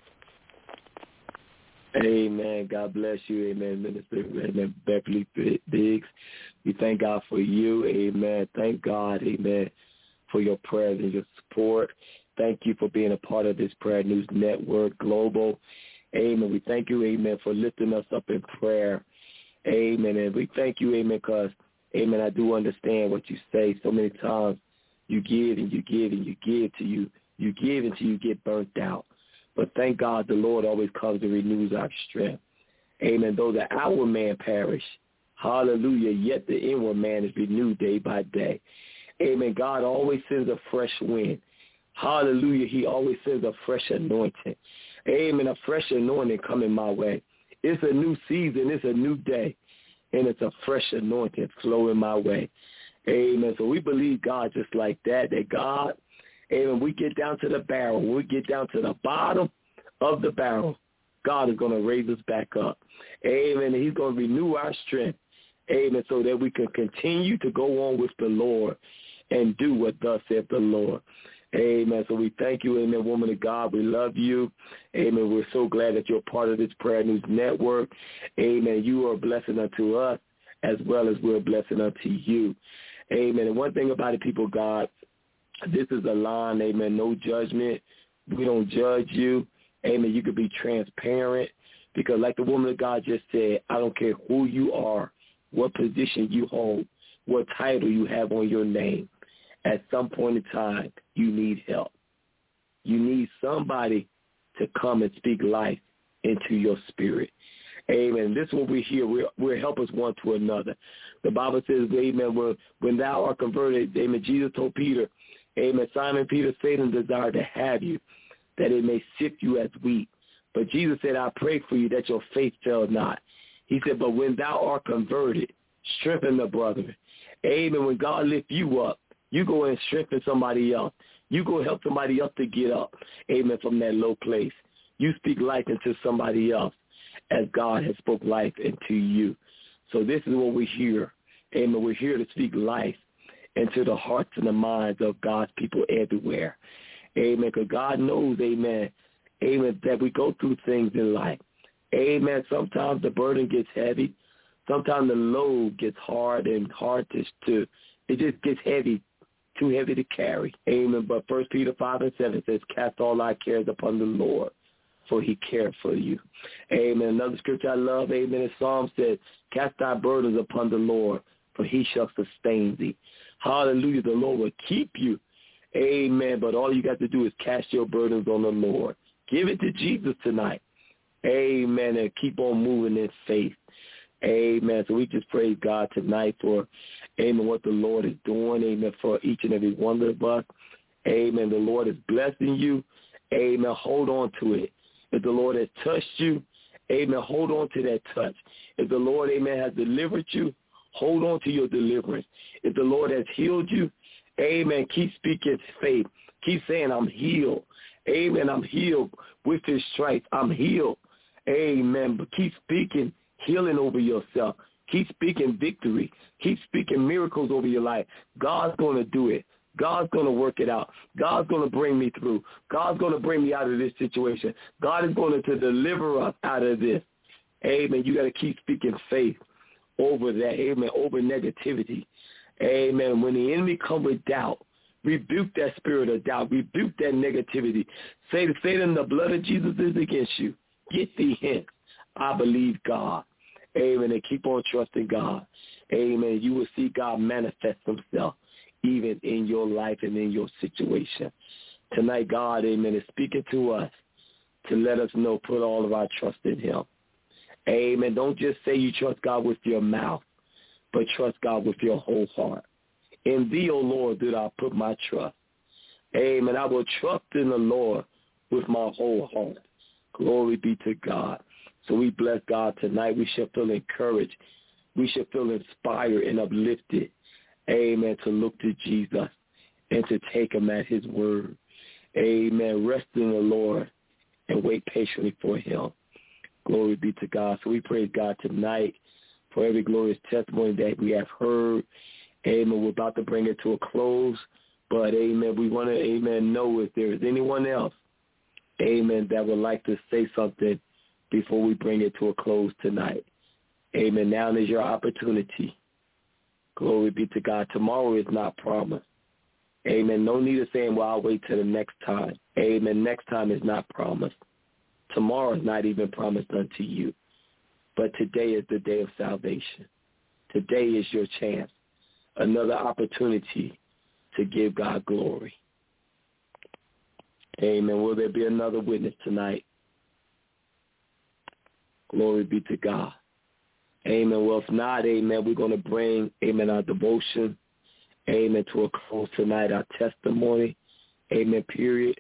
Amen. God bless you. Amen. Minister Amen. Beverly Biggs. We thank God for you. Amen. Thank God. Amen. For your prayers and your support. Thank you for being a part of this Prayer News Network Global. Amen. We thank you, amen, for lifting us up in prayer. Amen. And we thank you, amen, because, amen, I do understand what you say. So many times you give and you give and you give till you, you give until you get burnt out. But thank God the Lord always comes and renews our strength. Amen. Though the outward man perish, hallelujah, yet the inward man is renewed day by day. Amen. God always sends a fresh wind. Hallelujah. He always sends a fresh anointing. Amen. A fresh anointing coming my way. It's a new season. It's a new day. And it's a fresh anointing flowing my way. Amen. So we believe God just like that, that God, amen, we get down to the barrel. When we get down to the bottom of the barrel, God is going to raise us back up. Amen. And he's going to renew our strength. Amen. So that we can continue to go on with the Lord and do what thus saith the Lord. Amen. So we thank you, amen, woman of God. We love you. Amen. We're so glad that you're part of this Prayer News Network. Amen. You are a blessing unto us as well as we're a blessing unto you. Amen. And one thing about it, people of God, this is a line, amen, no judgment. We don't judge you. Amen. You can be transparent because like the woman of God just said, I don't care who you are, what position you hold, what title you have on your name. At some point in time, you need help. You need somebody to come and speak life into your spirit. Amen. This is what we hear. We're, we're helpers one to another. The Bible says, amen, when, when thou art converted, amen, Jesus told Peter, amen, Simon Peter, Satan desired to have you, that it may sift you as wheat. But Jesus said, I pray for you that your faith fail not. He said, but when thou art converted, strengthen the brethren. Amen. When God lift you up, you go and strengthen somebody else. You go help somebody else to get up, amen, from that low place. You speak life into somebody else as God has spoke life into you. So this is what we hear. Amen. We're here to speak life into the hearts and the minds of God's people everywhere. Amen. Because God knows, amen, amen, that we go through things in life. Amen. Sometimes the burden gets heavy. Sometimes the load gets hard and hard to, to it just gets heavy. Too heavy to carry. Amen. But First Peter five and seven says, cast all thy cares upon the Lord, for he cared for you. Amen. Another scripture I love, amen, in Psalm says, cast thy burdens upon the Lord, for he shall sustain thee. Hallelujah. The Lord will keep you. Amen. But all you got to do is cast your burdens on the Lord. Give it to Jesus tonight. Amen. And keep on moving in faith. Amen. So we just praise God tonight for, amen, what the Lord is doing. Amen. For each and every one of us. Amen. The Lord is blessing you. Amen. Hold on to it. If the Lord has touched you, amen, hold on to that touch. If the Lord, amen, has delivered you, hold on to your deliverance. If the Lord has healed you, amen, keep speaking faith. Keep saying, I'm healed. Amen. I'm healed with his stripes. I'm healed. Amen. But keep speaking healing over yourself. Keep speaking victory. Keep speaking miracles over your life. God's going to do it. God's going to work it out. God's going to bring me through. God's going to bring me out of this situation. God is going to deliver us out of this. Amen. You got to keep speaking faith over that. Amen. Over negativity. Amen. When the enemy comes with doubt, rebuke that spirit of doubt. Rebuke that negativity. Say to Satan, the blood of Jesus is against you. Get thee hence. I believe God. Amen. And keep on trusting God. Amen. You will see God manifest himself even in your life and in your situation. Tonight, God, amen, is speaking to us to let us know, put all of our trust in him. Amen. Don't just say you trust God with your mouth, but trust God with your whole heart. In thee, O Lord, did I put my trust. Amen. I will trust in the Lord with my whole heart. Glory be to God. So we bless God tonight. We shall feel encouraged. We shall feel inspired and uplifted. Amen. To look to Jesus and to take him at his word. Amen. Rest in the Lord and wait patiently for him. Glory be to God. So we praise God tonight for every glorious testimony that we have heard. Amen. We're about to bring it to a close. But, amen, we want to, amen, know if there is anyone else, amen, that would like to say something before we bring it to a close tonight. Amen. Now is your opportunity. Glory be to God. Tomorrow is not promised. Amen. No need of saying, well, I'll wait till the next time. Amen. Next time is not promised. Tomorrow is not even promised unto you. But today is the day of salvation. Today is your chance. Another opportunity to give God glory. Amen. Will there be another witness tonight? Glory be to God. Amen. Well, if not, amen, we're going to bring, amen, our devotion, amen, to a close tonight, our testimony, amen, period.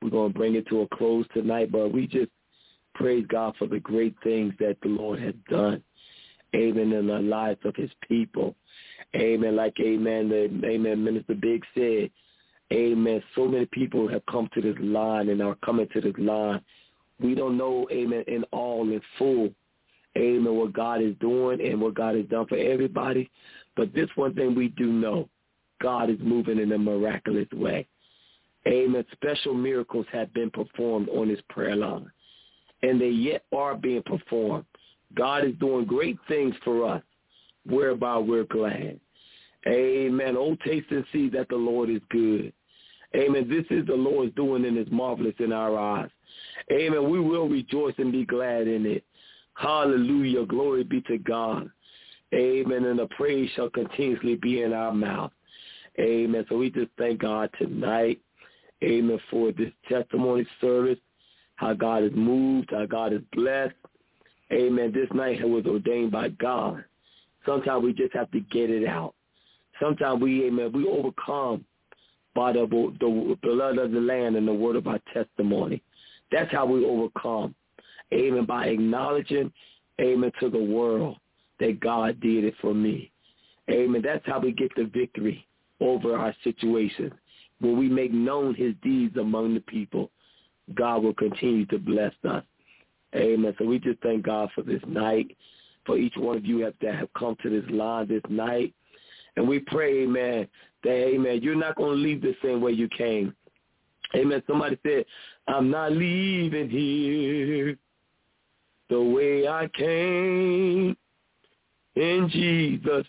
we're going to bring it to a close tonight, but we just praise God for the great things that the Lord has done, amen, in the lives of his people. Amen. Like, amen, the, amen, Minister Big said, amen, so many people have come to this line and are coming to this line. We don't know, amen, in all, in full, amen, what God is doing and what God has done for everybody. But this one thing we do know, God is moving in a miraculous way. Amen. Special miracles have been performed on this prayer line, and they yet are being performed. God is doing great things for us, whereby we're glad. Amen. Oh, taste and see that the Lord is good. Amen. This is the Lord's doing, and it's marvelous in our eyes. Amen. We will rejoice and be glad in it. Hallelujah. Glory be to God. Amen. And the praise shall continuously be in our mouth. Amen. So we just thank God tonight. Amen. For this testimony service, how God has moved, how God has blessed. Amen. This night was ordained by God. Sometimes we just have to get it out. Sometimes we, amen, we overcome by the, the blood of the Lamb and the word of our testimony. That's how we overcome. Amen. By acknowledging, amen, to the world that God did it for me. Amen. That's how we get the victory over our situation. When we make known his deeds among the people, God will continue to bless us. Amen. So we just thank God for this night, for each one of you that have come to this line this night. And we pray, amen, that, amen, you're not going to leave the same way you came. Amen. Somebody said, I'm not leaving here the way I came. In Jesus'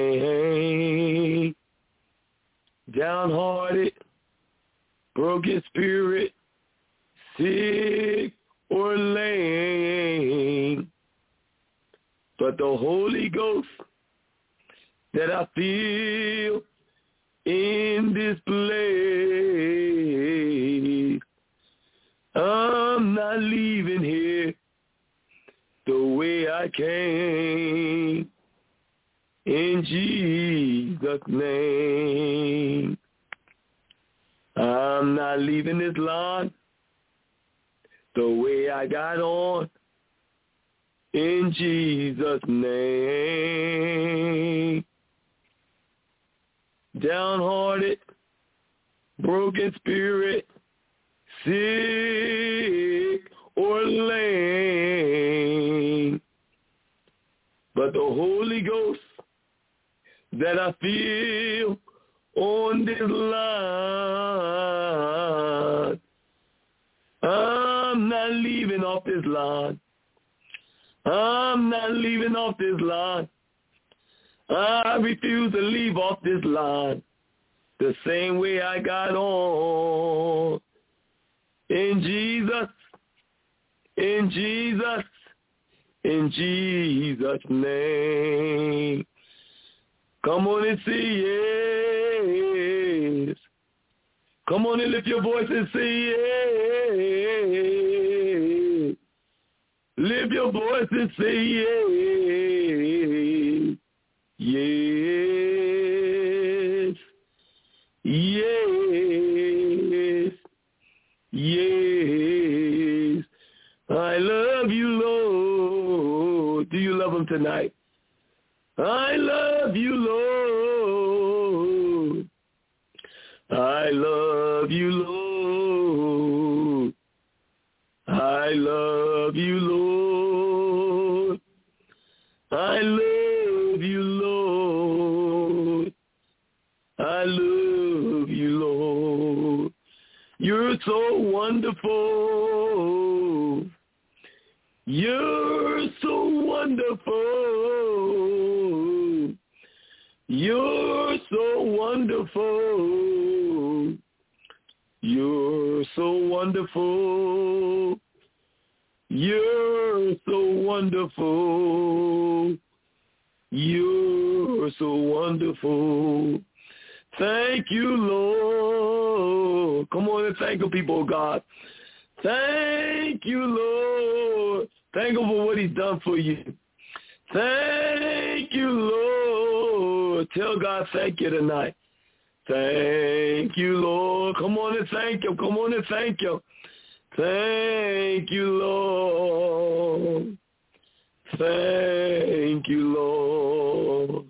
name. Downhearted, broken spirit, sick or lame. But the Holy Ghost that I feel in this place, I'm not leaving here the way I came. In Jesus' name, I'm not leaving this line the way I got on. In Jesus' name, downhearted, broken spirit, sick or lame, but the Holy Ghost that I feel on this line, I'm not leaving off this line. I'm not leaving off this line. I refuse to leave off this line the same way I got on. In Jesus, in Jesus, in Jesus' name. Come on and say yes. Come on and lift your voice and say yes. Lift your voice and say yes. Yes. Yes. Yes. I love you, Lord. Do you love him tonight? I love you, Lord. I love you, Lord. I love you, Lord. I love you, Lord. I love you, Lord. You're so wonderful. You're so wonderful. You're so wonderful. You're so wonderful. You're so wonderful. You're so wonderful. Thank you, Lord. Come on and thank the people of God. Thank you, Lord. Thank him for what he's done for you. Thank you, Lord. Tell God thank you tonight. Thank you, Lord. Come on and thank him. Come on and thank him. Thank you, Lord. Thank you, Lord.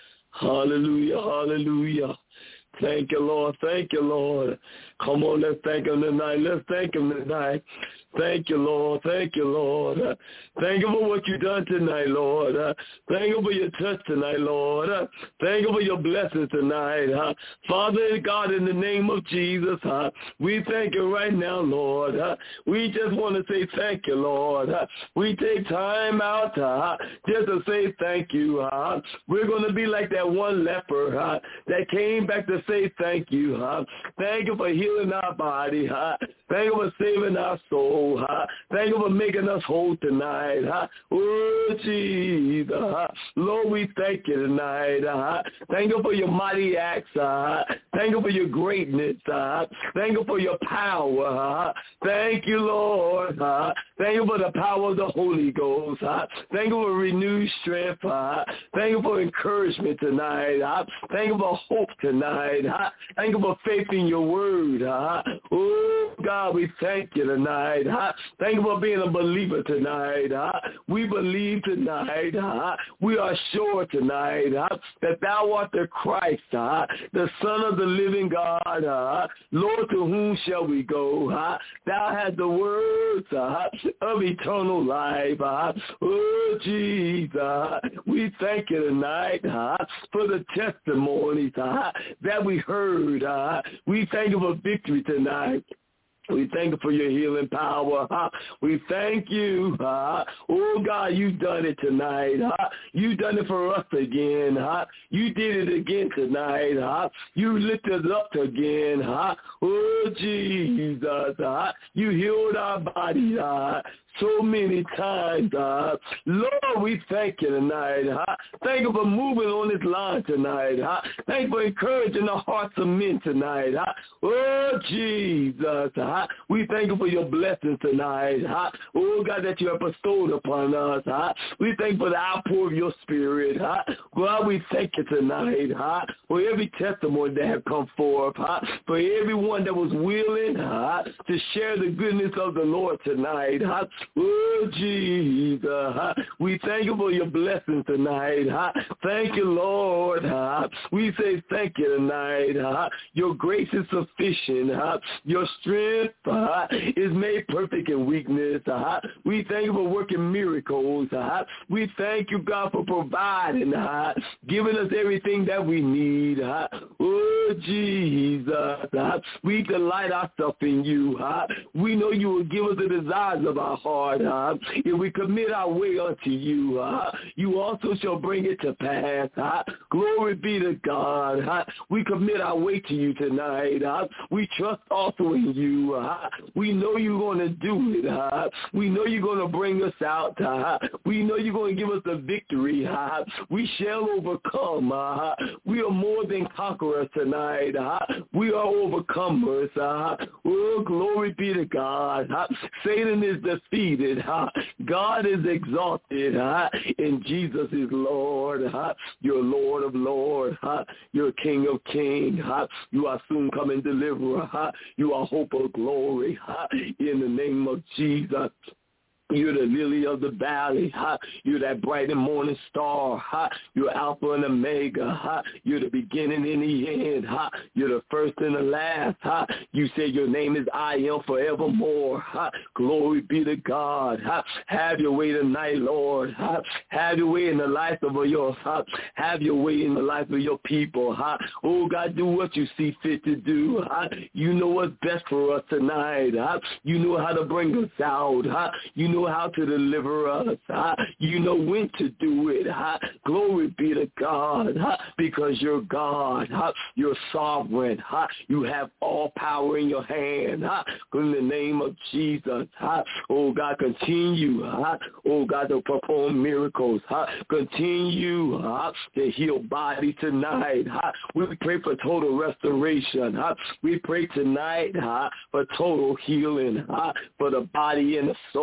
Hallelujah, hallelujah. Thank you, Lord. Thank you, Lord. Come on, let's thank him tonight. Let's thank him tonight. Thank you, Lord. Thank you, Lord. Uh, thank you for what you've done tonight, Lord. Uh, thank you for your touch tonight, Lord. Uh, thank you for your blessings tonight. Uh, Father God, in the name of Jesus, uh, we thank you right now, Lord. Uh, we just want to say thank you, Lord. Uh, we take time out uh, just to say thank you. Uh, we're going to be like that one leper uh, that came back to say thank you. Uh, thank you for healing our body. Uh, thank you for saving our soul. Uh, thank you for making us whole tonight. Uh, oh, Jesus. Uh, Lord, we thank you tonight. Uh, thank you for your mighty acts. Uh, thank you for your greatness. Uh, thank you for your power. Uh, thank you, Lord. Uh, thank you for the power of the Holy Ghost. Uh, thank you for renewed strength. Uh, thank you for encouragement tonight. Uh, thank you for hope tonight. Uh, thank you for faith in your word. Uh, oh, God, we thank you tonight. Uh, thank you for being a believer tonight. Uh, we believe tonight. Uh, we are sure tonight uh, that thou art the Christ, uh, the Son of the living God. Uh, Lord, to whom shall we go? Uh, thou hast the words uh, of eternal life. Uh, oh, Jesus, we thank you tonight uh, for the testimonies uh, that we heard. Uh, we thank you for victory tonight. We thank you for your healing power. Huh? We thank you. Huh? Oh, God, you've done it tonight. Huh? You've done it for us again. Huh? You did it again tonight. Huh? You lifted us up again. Huh? Oh, Jesus. Huh? You healed our body. Huh? So many times, uh, Lord, we thank you tonight. Huh? Thank you for moving on this line tonight. Huh? Thank you for encouraging the hearts of men tonight. Huh? Oh, Jesus. Huh? We thank you for your blessings tonight. Huh? Oh, God, that you have bestowed upon us. Huh? We thank you for the outpour of your spirit. Huh? God, we thank you tonight. Huh? For every testimony that have come forth. Huh? For everyone that was willing huh? to share the goodness of the Lord tonight. Huh? Oh, Jesus. Huh? We thank you for your blessings tonight. Huh? Thank you, Lord. Huh? We say thank you tonight. Huh? Your grace is sufficient. Huh? Your strength huh? is made perfect in weakness. Huh? We thank you for working miracles. Huh? We thank you, God, for providing, huh? giving us everything that we need. Huh? Oh, Jesus. Huh? We delight ourselves in you. Huh? We know you will give us the desires of our heart. Uh, if we commit our way unto you, uh, you also shall bring it to pass. Uh, glory be to God. Uh, we commit our way to you tonight. Uh, we trust also in you. Uh, we know you're going to do it. Uh, we know you're going to bring us out. Uh, we know you're going to give us the victory. Uh, we shall overcome. Uh, we are more than conquerors tonight. Uh, we are overcomers. Uh, oh, glory be to God. Uh, Satan is defeated. Huh? God is exalted, huh? And Jesus is Lord. Huh? You're Lord of Lords. Huh? You're King of Kings. Huh? You are soon coming deliverer. Huh? You are hope of glory. Huh? In the name of Jesus. You're the lily of the valley. Huh? You're that bright and morning star. Huh? You're Alpha and Omega. Huh? You're the beginning and the end. Huh? You're the first and the last. Huh? You say your name is I am forevermore. Huh? Glory be to God. Huh? Have your way tonight, Lord. Huh? Have your way in the life of yours. Huh? Have your way in the life of your people. Huh? Oh, God, do what you see fit to do. Huh? You know what's best for us tonight. Huh? You know how to bring us out. Huh? You know how to deliver us. Huh? You know when to do it. Huh? Glory be to God, huh? Because you're God. Huh? You're sovereign. Huh? You have all power in your hand. Huh? In the name of Jesus. Huh? Oh, God, continue. Huh? Oh, God, to perform miracles. Huh? Continue huh? to heal bodies tonight. Huh? We pray for total restoration. Huh? We pray tonight huh? for total healing huh? for the body and the soul.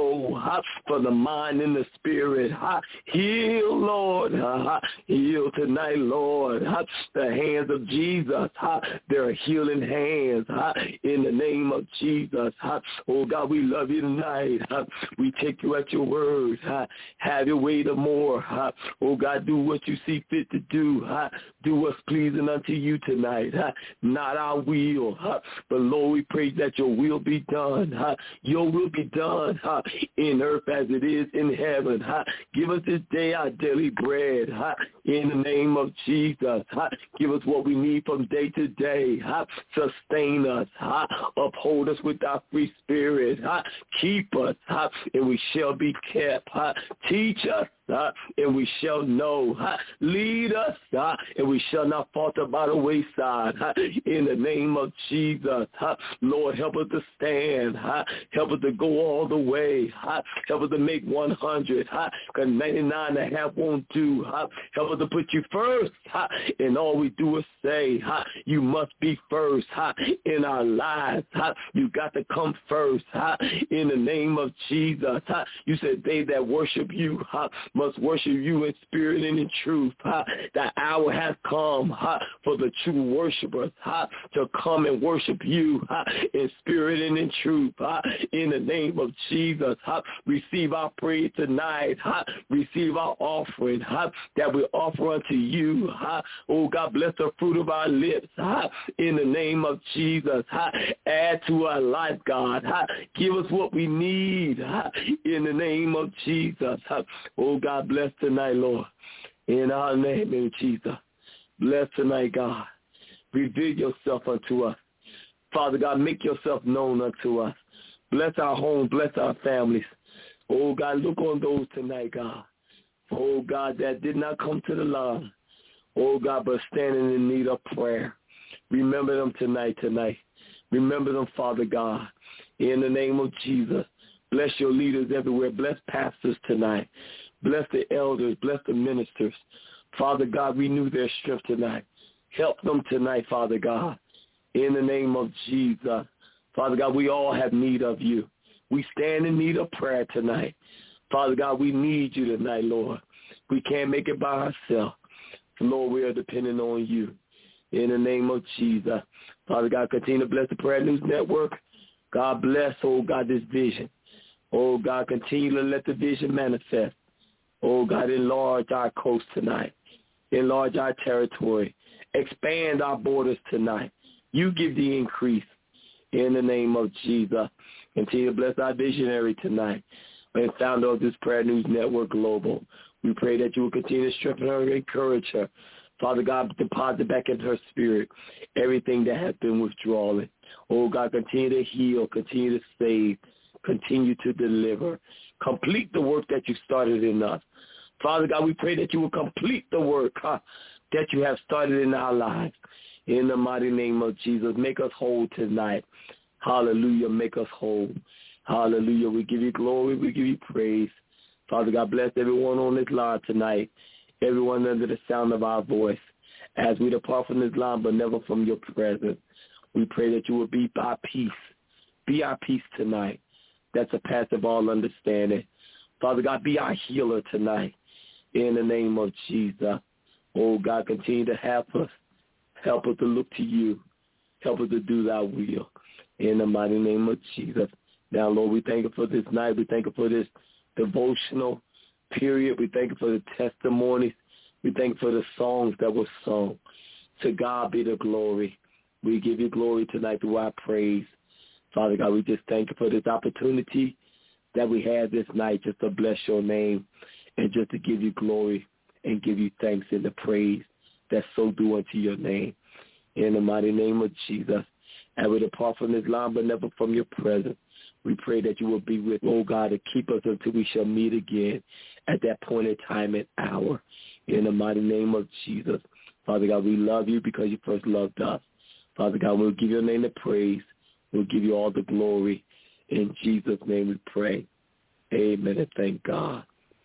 uh, for the mind and the spirit. Uh, heal, Lord. Uh, heal tonight, Lord. Uh, the hands of Jesus, uh, they're healing hands uh, in the name of Jesus. Uh, oh, God, we love you tonight. Uh, we take you at your word. Uh, have your way the more. Uh, oh, God, do what you see fit to do. Uh, do what's pleasing unto you tonight. Uh, not our will, uh, but Lord, we pray that your will be done. Uh, your will be done uh, in earth as it is in heaven. Uh, give us this day our daily bread uh, in the name of Jesus. Uh, give us what we need from day to day. Uh, sustain us. Uh, uphold us with our free spirit. Uh, keep us, uh, and we shall be kept. Uh, teach us. Uh, and we shall know. Uh, lead us, uh, and we shall not falter by the wayside. Uh, in the name of Jesus, uh, Lord, help us to stand. Uh, help us to go all the way. Uh, help us to make one hundred. Uh, because ninety-nine and a half won't do. Uh, help us to put you first. Uh, and all we do is say, uh, you must be first uh, in our lives. Uh, you got to come first. Uh, in the name of Jesus, uh, you said they that worship you uh, must worship you in spirit and in truth. Uh, the hour has come uh, for the true worshipers uh, to come and worship you uh, in spirit and in truth. Uh, in the name of Jesus, uh, receive our praise tonight. Uh, receive our offering uh, that we offer unto you. Uh, oh, God, bless the fruit of our lips. Uh, in the name of Jesus, uh, add to our life, God. Uh, give us what we need. Uh, in the name of Jesus. Uh, oh, God, bless tonight, Lord. In our name, in Jesus. Bless tonight, God. Reveal yourself unto us. Father God, make yourself known unto us. Bless our home. Bless our families. Oh, God, look on those tonight, God. Oh, God, that did not come to the line. Oh, God, but standing in need of prayer. Remember them tonight, tonight. Remember them, Father God. In the name of Jesus. Bless your leaders everywhere. Bless pastors tonight. Bless the elders. Bless the ministers. Father God, renew their strength tonight. Help them tonight, Father God. In the name of Jesus. Father God, we all have need of you. We stand in need of prayer tonight. Father God, we need you tonight, Lord. We can't make it by ourselves. Lord, we are depending on you. In the name of Jesus. Father God, continue to bless the Prayer News Network. God bless, oh God, this vision. Oh, God, continue to let the vision manifest. Oh, God, enlarge our coast tonight. Enlarge our territory. Expand our borders tonight. You give the increase in the name of Jesus. Continue to bless our visionary tonight and founder of this Prayer News Network Global. We pray that you will continue to strengthen her and encourage her. Father God, deposit back in her spirit everything that has been withdrawing. Oh, God, continue to heal, continue to save, continue to deliver. Complete the work that you started in us. Father God, we pray that you will complete the work huh, that you have started in our lives. In the mighty name of Jesus, make us whole tonight. Hallelujah, make us whole. Hallelujah, we give you glory, we give you praise. Father God, bless everyone on this line tonight, everyone under the sound of our voice. As we depart from this line, but never from your presence, we pray that you will be our peace. Be our peace tonight. That surpasses all understanding. Father God, be our healer tonight. In the name of Jesus. Oh, God, continue to help us. Help us to look to you. Help us to do thy will. In the mighty name of Jesus. Now, Lord, we thank you for this night. We thank you for this devotional period. We thank you for the testimonies. We thank you for the songs that were sung. To God be the glory. We give you glory tonight through our praise. Father God, we just thank you for this opportunity that we had this night just to bless your name and just to give you glory and give you thanks and the praise that's so due unto your name. In the mighty name of Jesus, and we depart from this line but never from your presence. We pray that you will be with, oh God, to keep us until we shall meet again at that point in time and hour. In the mighty name of Jesus. Father God, we love you because you first loved us. Father God, we'll give your name the praise. We'll give you all the glory. In Jesus' name we pray. Amen and thank God.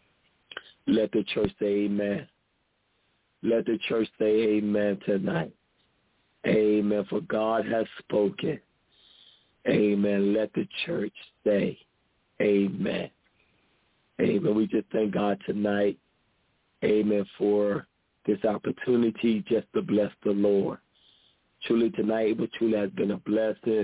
Let the church say amen. Let the church say amen tonight. Amen. For God has spoken. Amen. Let the church say amen. Amen. We just thank God tonight, amen, for this opportunity just to bless the Lord. Truly tonight, it truly has been a blessing.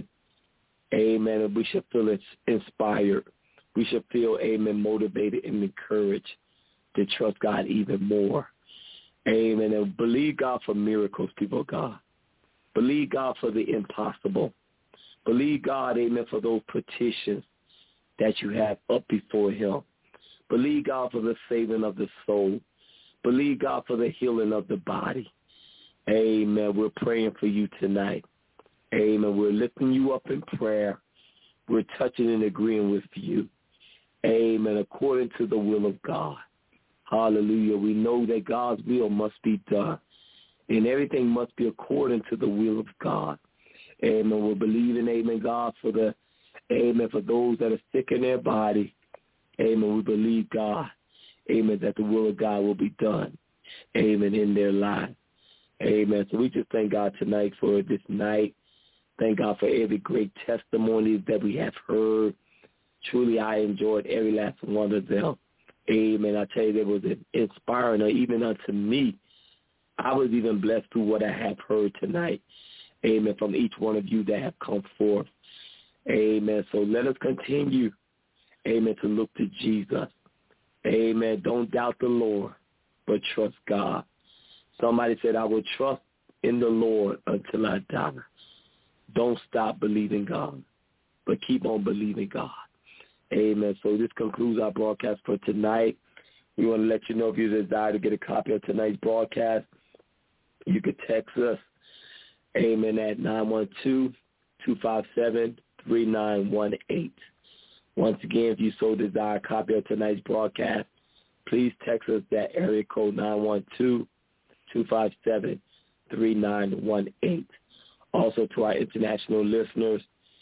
Amen. And we should feel inspired. We should feel, amen, motivated and encouraged to trust God even more. Amen. And believe God for miracles, people of God. Believe God for the impossible. Believe God, amen, for those petitions that you have up before him. Believe God for the saving of the soul. Believe God for the healing of the body. Amen. We're praying for you tonight. Amen. We're lifting you up in prayer. We're touching and agreeing with you. Amen. According to the will of God. Hallelujah. We know that God's will must be done. And everything must be according to the will of God. Amen. We're believing, amen, God, for the, amen, for those that are sick in their body. Amen. We believe, God, amen, that the will of God will be done. Amen. In their lives. Amen. So we just thank God tonight for this night. Thank God for every great testimony that we have heard. Truly, I enjoyed every last one of them. Amen. I tell you, it was inspiring, or even unto me. I was even blessed through what I have heard tonight. Amen. From each one of you that have come forth. Amen. So let us continue, amen, to look to Jesus. Amen. Don't doubt the Lord, but trust God. Somebody said, I will trust in the Lord until I die. Don't stop believing God, but keep on believing God. Amen. So this concludes our broadcast for tonight. We want to let you know if you desire to get a copy of tonight's broadcast, you could text us, amen, at nine one two, two five seven, three nine one eight. Once again, if you so desire a copy of tonight's broadcast, please text us at area code nine one two, two five seven, three nine one eight. Also to our international listeners,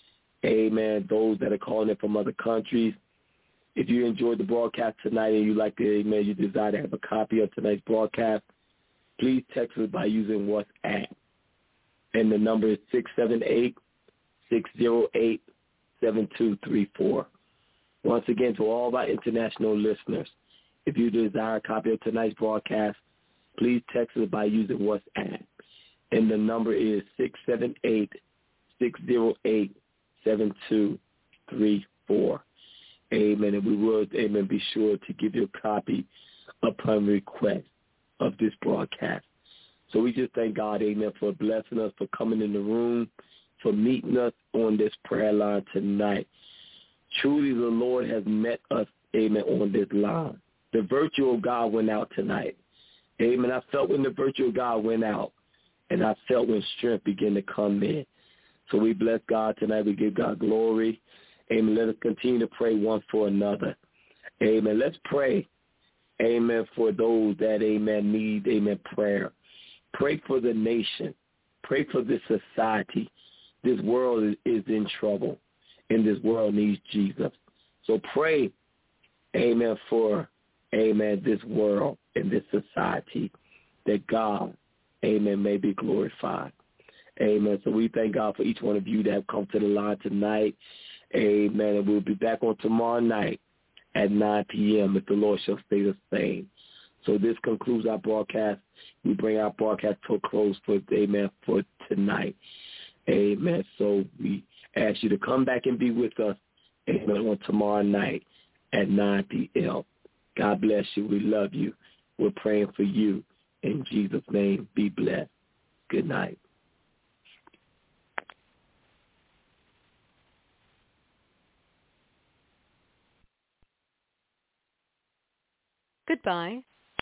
amen, those that are calling in from other countries, if you enjoyed the broadcast tonight and you like to, amen, you desire to have a copy of tonight's broadcast, please text us by using WhatsApp. And the number is six seven eight, six zero eight, seven two three four. Once again, to all of our international listeners, if you desire a copy of tonight's broadcast, please text us by using WhatsApp. And the number is six seven eight, six zero eight, seven two three four. Amen. And we will, amen, be sure to give you a copy upon request of this broadcast. So we just thank God, amen, for blessing us, for coming in the room, for meeting us on this prayer line tonight. Truly the Lord has met us, amen, on this line. The virtue of God went out tonight. Amen. I felt when the virtue of God went out, and I felt when strength began to come in. So we bless God tonight. We give God glory. Amen. Let us continue to pray one for another. Amen. Let's pray, amen, for those that, amen, need, amen, prayer. Pray for the nation. Pray for this society. This world is, is in trouble, and this world needs Jesus. So pray, amen, for, amen, this world and this society, that God, amen, may be glorified. Amen. So we thank God for each one of you that have come to the line tonight. Amen. And we'll be back on tomorrow night at nine p.m. if the Lord shall stay the same. So this concludes our broadcast. We bring our broadcast to a close for, amen, for tonight. Amen. So we ask you to come back and be with us, amen, on tomorrow night at nine p.m. God bless you. We love you. We're praying for you. In Jesus' name, be blessed. Good night. Goodbye.